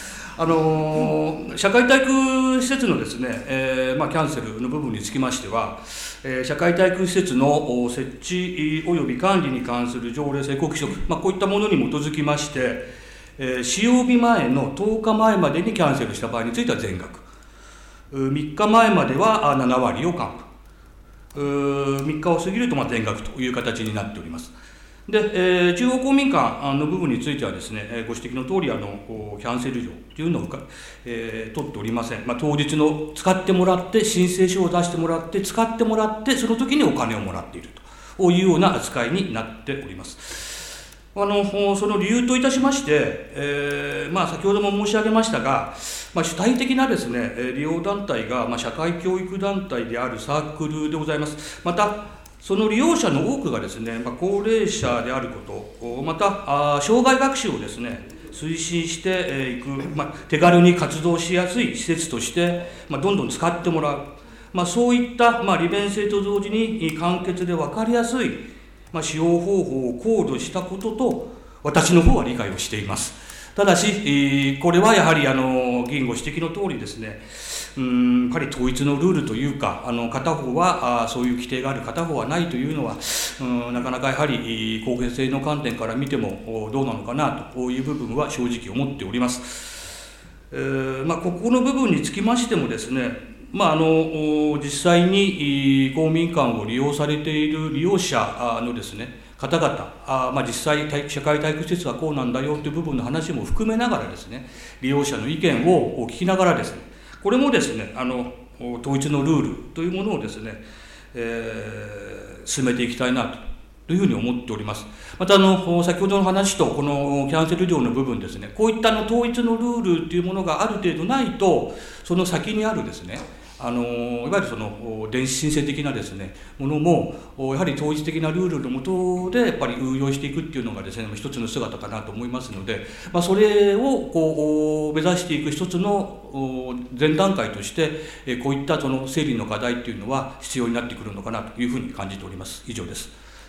あのー、社会体育施設のですね、えーまあ、キャンセルの部分につきましては、えー、社会体育施設の設置および管理に関する条例施行規則、まあ、こういったものに基づきまして、えー、使用日前のとおかまえまでにキャンセルした場合については全額、みっかまえまではななわりを還付、みっかを過ぎるとまあ全額という形になっております。で、えー、中央公民館の部分についてはですね、ご指摘の通りあのキャンセル料というのを、えー、取っておりません。まあ、当日の使ってもらって申請書を出してもらって使ってもらってその時にお金をもらっているというような扱いになっております。あのその理由といたしまして、えーまあ、先ほども申し上げましたが、まあ、主体的なですね利用団体が、まあ、社会教育団体であるサークルでございます。またその利用者の多くがですね、まあ、高齢者であること、またあ障害学習をですね推進していく、まあ、手軽に活動しやすい施設として、まあ、どんどん使ってもらう、まあ、そういった、まあ、利便性と同時に簡潔で分かりやすい、まあ、使用方法を考慮したことと私の方は理解をしています。ただしこれはやはりあの議員ご指摘の通りですね、うんやはり統一のルールというか、あの片方はあそういう規定がある、片方はないというのは、うんなかなかやはり公平性の観点から見てもどうなのかなという部分は正直思っております。えーまあ、ここの部分につきましてもですね、まあ、あの実際に公民館を利用されている利用者のですね方々、あまあ、実際社会体育施設はこうなんだよという部分の話も含めながらですね、利用者の意見を聞きながらですね、これもですねあの統一のルールというものをですね、えー、進めていきたいなというふうに思っております。またあの先ほどの話とこのキャンセル料の部分ですね、こういったあの統一のルールというものがある程度ないと、その先にあるですねあのいわゆるその電子申請的なですねものもやはり統一的なルールの下でやっぱり運用していくっていうのがですね一つの姿かなと思いますので、まあ、それをこう目指していく一つの前段階としてこういったその整理の課題っていうのは必要になってくるのかなというふうに感じております。以上です。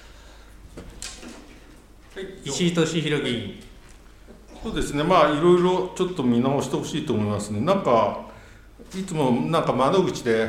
はい、石井俊弘議員。
そうですね、まあいろいろちょっと見直してほしいと思いますね。なんかいつもなんか窓口で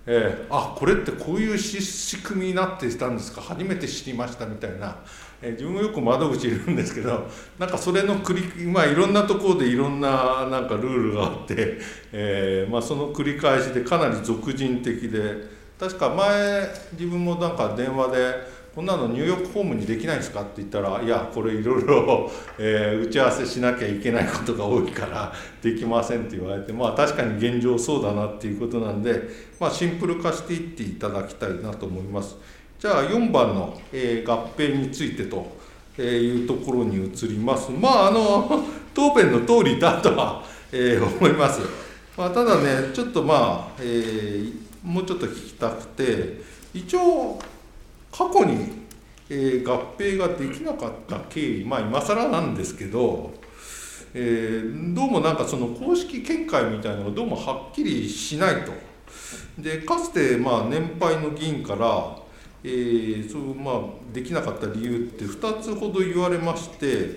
えー、あこれってこういう仕組みになってたんですか、初めて知りましたみたいな、えー、自分もよく窓口いるんですけど、なんかそれの繰り、まあ、いろんなところでいろんななんかルールがあって、えーまあ、その繰り返しでかなり俗人的で、確か前自分もなんか電話でこんなの入浴ホームにできないんですかって言ったら、いやこれいろいろ打ち合わせしなきゃいけないことが多いからできませんって言われて、まあ確かに現状そうだなっていうことなんで、まあ、シンプル化していっていただきたいなと思います。じゃあよんばんの、えー、合併についてというところに移ります。まああの答弁の通りだとは、えー、思います。まあ、ただねちょっとまあ、えー、もうちょっと聞きたくて、一応過去に、えー、合併ができなかった経緯、まあ今更なんですけど、えー、どうもなんかその公式見解みたいなのがどうもはっきりしないと。でかつてまあ年配の議員から、えーそうまあ、できなかった理由ってふたつほど言われまして、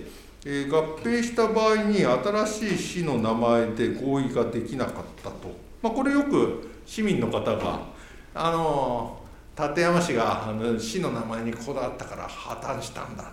えー、合併した場合に新しい市の名前で合意ができなかったと。まあ、これよく市民の方があのー館山市があの市の名前にこだわったから破綻したんだって、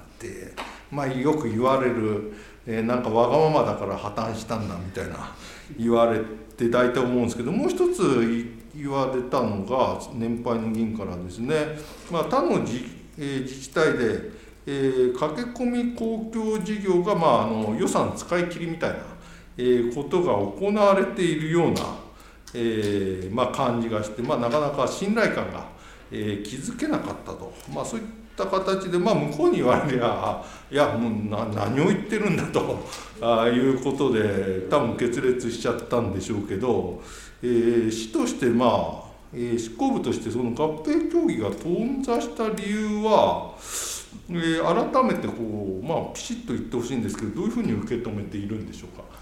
まあ、よく言われる、えー、なんかわがままだから破綻したんだみたいな言われて大体思うんですけど、もう一つ言われたのが年配の議員からですね、まあ、他の 自,、えー、自治体で、えー、駆け込み公共事業が、まあ、あの予算使い切りみたいな、えー、ことが行われているような、えーまあ、感じがして、まあ、なかなか信頼感がえー、気づけなかったと、まあ、そういった形で、まあ、向こうに言われりゃ、いや、もうな何を言ってるんだとあいうことで、多分決裂しちゃったんでしょうけど、えー、市として、まあえー、執行部として、その合併協議が頓挫した理由は、えー、改めてこう、まあ、ピシッと言ってほしいんですけど、どういうふうに受け止めているんでしょうか。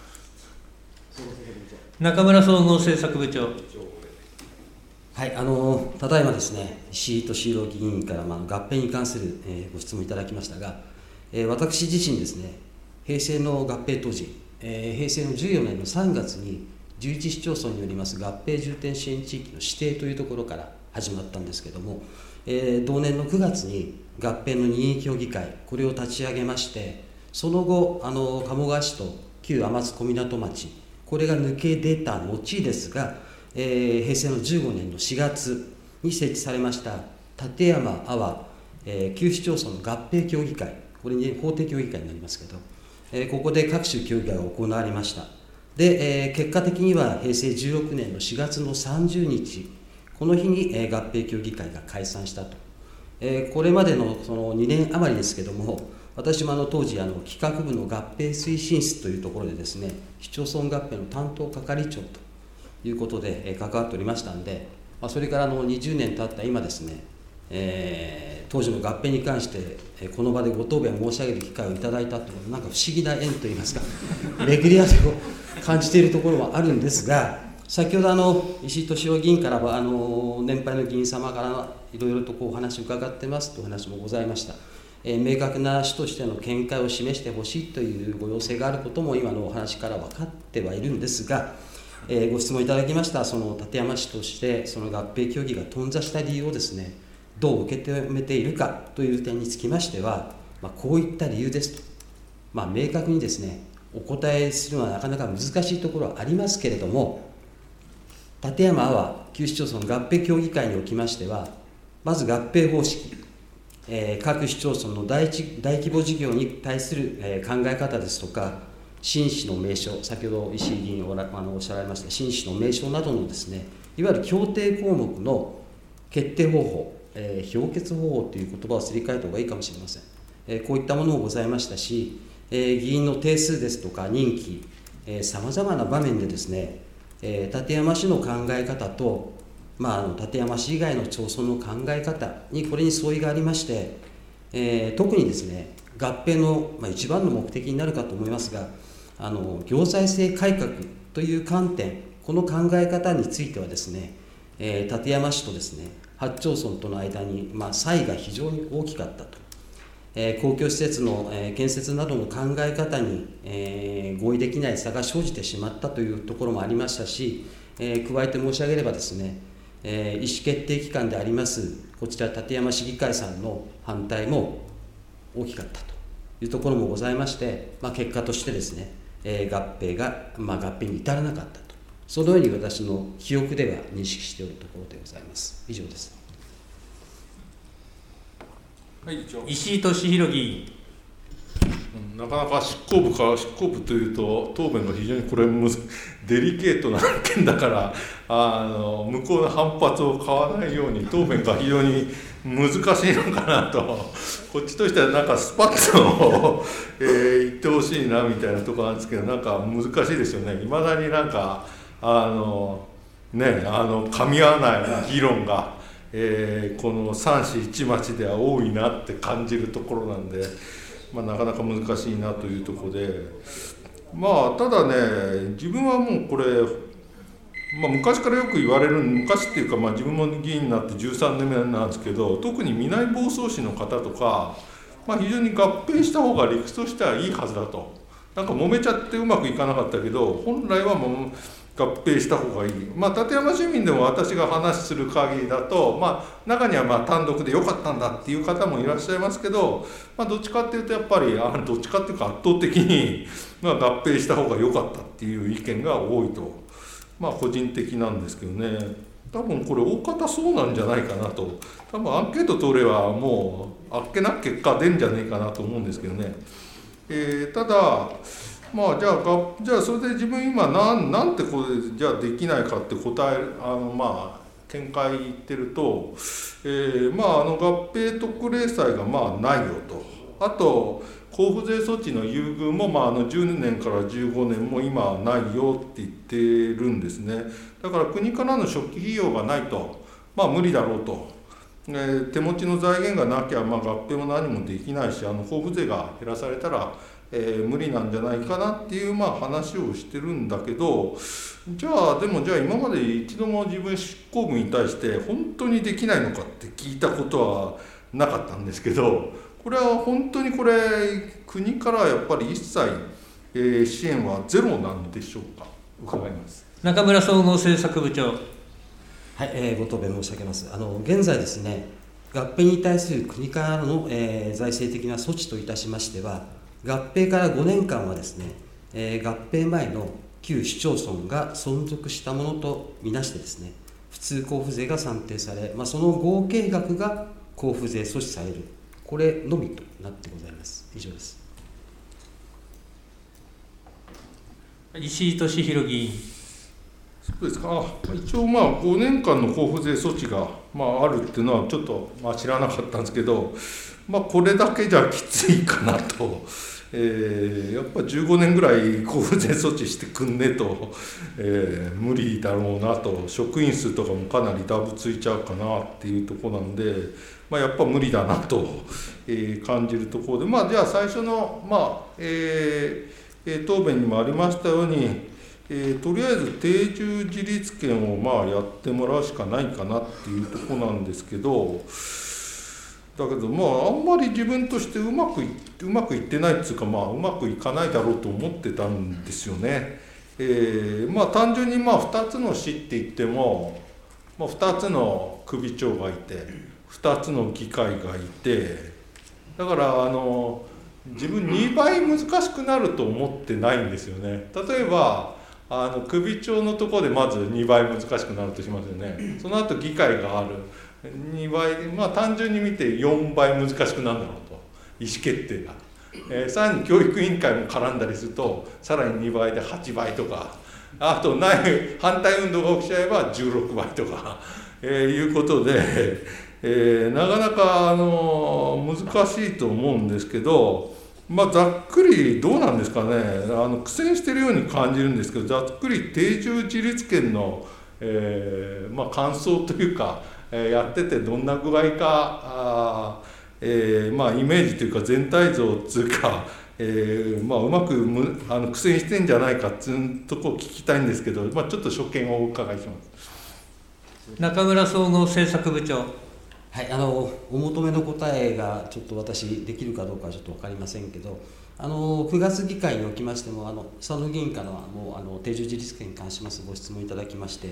中村総合政策部長。
はい、あのただいまですね、石井俊宏議員から、まあ、合併に関する、えー、ご質問いただきましたが、えー、私自身ですね、平成の合併当時、えー、平成のじゅうよねんのさんがつにじゅういち市町村によります合併重点支援地域の指定というところから始まったんですけれども、えー、同年のくがつに合併の任意協議会、これを立ち上げまして、その後、あの鴨川市と旧天津小湊町、これが抜け出た後ですが、えー、平成のじゅうごねんのしがつに設置されました館山、阿波、えー、旧市町村の合併協議会、これに法定協議会になりますけど、えー、ここで各種協議会が行われました。で、えー、結果的には平成じゅうろくねんのしがつのさんじゅうにち、この日に、えー、合併協議会が解散したと。えー、これまでのそのにねん余りですけども、私もあの当時あの企画部の合併推進室というところでですね、市町村合併の担当係長ということで関わっておりましたんで、まあ、それからのにじゅうねん経った今ですね、えー、当時の合併に関してこの場でご答弁申し上げる機会をいただいたというのは、なんか不思議な縁といいますか、巡り合わせを感じているところはあるんですが、先ほどあの石井俊雄議員からはあの年配の議員様からいろいろとこうお話を伺ってますという話もございました。えー、明確な主としての見解を示してほしいというご要請があることも今のお話から分かってはいるんですが、えー、ご質問いただきましたその館山市としてその合併協議が頓挫した理由をですね、どう受け止めているかという点につきましては、まあ、こういった理由ですと、まあ、明確にですねお答えするのはなかなか難しいところはありますけれども、館山、阿波旧市町村合併協議会におきましては、まず合併方式、えー、各市町村の 大, 大規模事業に対する、えー、考え方ですとか、新市の名称、先ほど石井議員おらあのおっしゃられました新市の名称などのですね、いわゆる協定項目の決定方法、えー、評決方法という言葉をすり替えた方がいいかもしれません。えー、こういったものもございましたし、えー、議員の定数ですとか任期、さまざまな場面でですね、えー、館山市の考え方と、まあ、あの館山市以外の町村の考え方にこれに相違がありまして、えー、特にですね合併の、まあ、一番の目的になるかと思いますが、あの行財政改革という観点、この考え方についてはですね、えー、館山市とですねはち町村との間に、まあ、差異が非常に大きかったと、えー、公共施設の、えー、建設などの考え方に、えー、合意できない差が生じてしまったというところもありましたし、えー、加えて申し上げればですね、 えー、意思決定機関でありますこちら館山市議会さんの反対も大きかったというところもございまして、まあ、結果としてですね、えー、合併が、まあ、合併に至らなかったと、そのように私の記憶では認識しておるところでございます。以上です。
はい、
石井俊博議員。
なかなか執行部から執行部というと答弁が非常にこれむずデリケートな案件だからあの向こうの反発を買わないように答弁が非常に難しいのかなとこっちとしてはなんかスパッと、えー、言ってほしいなみたいなところなんですけど、なんか難しいですよね。いまだになんかあのねあの噛み合わない議論が、えー、このさん市いち町では多いなって感じるところなんで。まあ、なかなか難しいなというところで、まあただね自分はもうこれ、まあ、昔からよく言われる昔っていうか、まあ、自分も議員になってじゅうさんねんめなんですけど、特に南房総市の方とか、まあ、非常に合併した方が理屈としてはいいはずだと。なんか揉めちゃってうまくいかなかったけど本来はもう合併した方がいい。まあ、館山市民でも私が話する限りだと、まあ、中にはまあ単独で良かったんだっていう方もいらっしゃいますけど、まあ、どっちかっていうとやっぱりあどっちかっていうか圧倒的にまあ合併した方が良かったっていう意見が多いと、まあ個人的なんですけどね。多分これ大方そうなんじゃないかなと。多分アンケート取ればもうあっけなく結果出るんじゃねえかなと思うんですけどね。えー、ただまあじゃあがじゃあそれで自分今なんなんてこれじゃあできないかって答えあのまあ見解言ってると、えー、まああの合併特例債がまあないよと、あと交付税措置の優遇もまああのじゅうねんからじゅうごねんも今はないよって言ってるんですね。だから国からの初期費用がないとまあ無理だろうと。えー、手持ちの財源がなきゃまあ合併も何もできないし、あの交付税が減らされたらえー、無理なんじゃないかなっていうまあ話をしてるんだけど、じゃあでもじゃあ今まで一度も自分執行部に対して本当にできないのかって聞いたことはなかったんですけど、これは本当にこれ国からやっぱり一切、えー、支援はゼロなんでしょうか。伺います。
中村総合政策部長。
はい、えー、ご答弁申し上げます。あの現在ですね、合併に対する国からの、えー、財政的な措置といたしましては、合併からごねんかんはですね、えー、合併前の旧市町村が存続したものとみなしてですね、普通交付税が算定され、まあ、その合計額が交付税措置される、これのみとなってございます。以上です。
石井俊博議員。
そうですか。一応まあごねんかんの交付税措置がまああるっていうのはちょっとまあ知らなかったんですけど、まあこれだけじゃきついかなと。えー、やっぱじゅうごねんぐらい交付税措置してくんねと、えー、無理だろうなと、職員数とかもかなりダブついちゃうかなっていうところなんで、まあ、やっぱ無理だなと、えー、感じるところで、まあ、じゃあ最初の、まあえー、答弁にもありましたように、えー、とりあえず定住自立権をまあやってもらうしかないかなっていうところなんですけど、だけどまああんまり自分としてうまくいってうまくいってないっていうか、まあうまくいかないだろうと思ってたんですよね。えー、まあ単純にまあふたつの市って言っても、まあ、ふたつの首長がいてふたつの議会がいて、だからあの自分にばい難しくなると思ってないんですよね。例えばあの首長のところでまずにばい難しくなるとしますよね。その後議会があるにばい、まあ単純に見てよんばい難しくなるんだろうと、意思決定が、えー、さらに教育委員会も絡んだりするとさらににばいではちばいとか、あとない反対運動が起きちゃえばじゅうろくばいとか、えー、いうことで、えー、なかなかあの難しいと思うんですけど、まあざっくりどうなんですかね、あの苦戦してるように感じるんですけど、ざっくり定住自立権の、えーまあ、感想というか、えー、やっててどんな具合か、あ、えーまあ、イメージというか全体像っていうか、えーまあ、うまくむあの苦戦してんじゃないかっていうところを聞きたいんですけど、まあ、ちょっと所見をお伺いします。
中村総合政策部長。
はい、あのお求めの答えがちょっと私できるかどうかはちょっと分かりませんけど、あのくがつ議会におきましても、あの佐野議員からはもうあの定住自立権に関しますご質問いただきまして、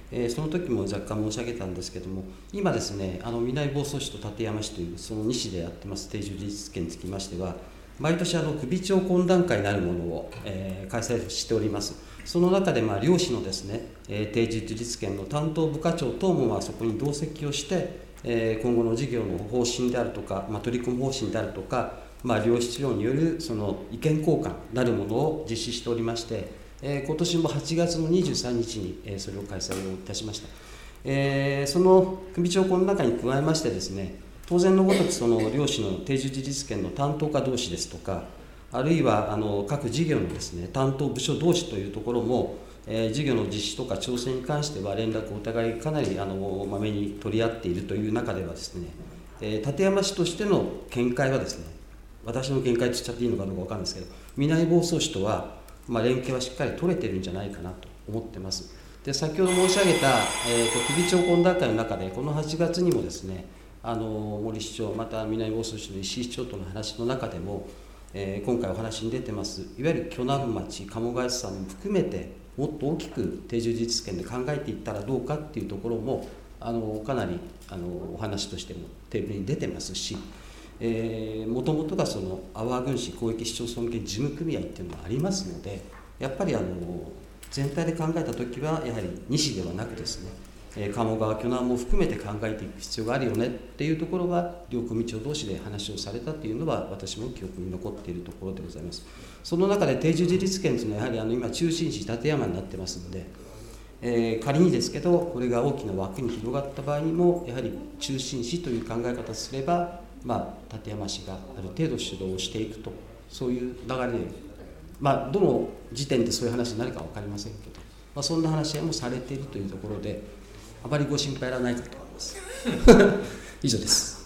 えー、その時も若干申し上げたんですけども、今ですね、あの南房総市と館山市というそのに市でやってます定住自治権につきましては、毎年あの首長懇談会なるものを、えー、開催しております。その中で、まあ、両市のですね、えー、定住自治権の担当部課長等もまあそこに同席をして、えー、今後の事業の方針であるとか、まあ、取り組む方針であるとか、まあ、両市長によるその意見交換なるものを実施しておりまして、えー、今年もはちがつのにじゅうさんにちに、えー、それを開催をいたしました。えー、その首長懇談会に加えましてですね、当然のごとくその両市の定住自治権の担当課同士ですとか、あるいはあの各事業のですね担当部署同士というところも、えー、事業の実施とか調整に関しては連絡をお互いかなりあのまめに取り合っているという中ではですね、えー、館山市としての見解はですね、私の見解と言っちゃっていいのかどうか分かるんですけど、南房総市とは、まあ、連携はしっかり取れてるんじゃないかなと思ってます。で、先ほど申し上げた、えー、と首長懇談会の中で、このはちがつにもですね、あの森市長、また南房総市の石井市長との話の中でも、えー、今回お話に出てます、いわゆる鋸南町、鴨川市さんも含めて、もっと大きく定住自治権で考えていったらどうかっていうところも、あのかなりあのお話としてもテーブルに出てますし、もともとがその阿波郡市広域市町村系事務組合っていうのがありますので、やっぱりあの全体で考えたときは、やはりに市ではなくですね、鴨川、鋸南も含めて考えていく必要があるよねっていうところは、両組長同士で話をされたというのは、私も記憶に残っているところでございます。その中で定住自治権というのは、やはりあの今、中心市、館山になってますので、えー、仮にですけど、これが大きな枠に広がった場合にも、やはり中心市という考え方をすれば、まあ、館山市がある程度主導していくと、そういう流れで、まあ、どの時点でそういう話になるか分かりませんけど、まあ、そんな話し合いもされているというところで、あまりご心配いらないかと思います。以上です。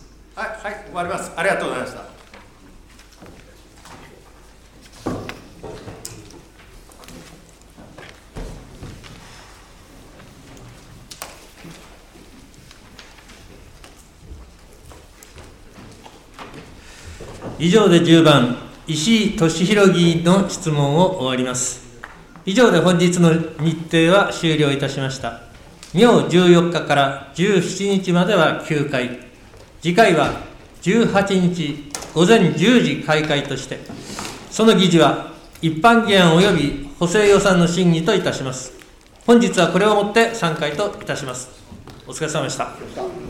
はい、はい、終わります。ありがとうございました。以上でじゅうばん、石井俊博議員の質問を終わります。以上で本日の日程は終了いたしました。明じゅうよっかからじゅうしちにちまではきゅうかい、次回はじゅうはちにちごぜんじゅうじ開会として、その議事は一般議案及び補正予算の審議といたします。本日はこれをもって散会といたします。お疲れ様でした。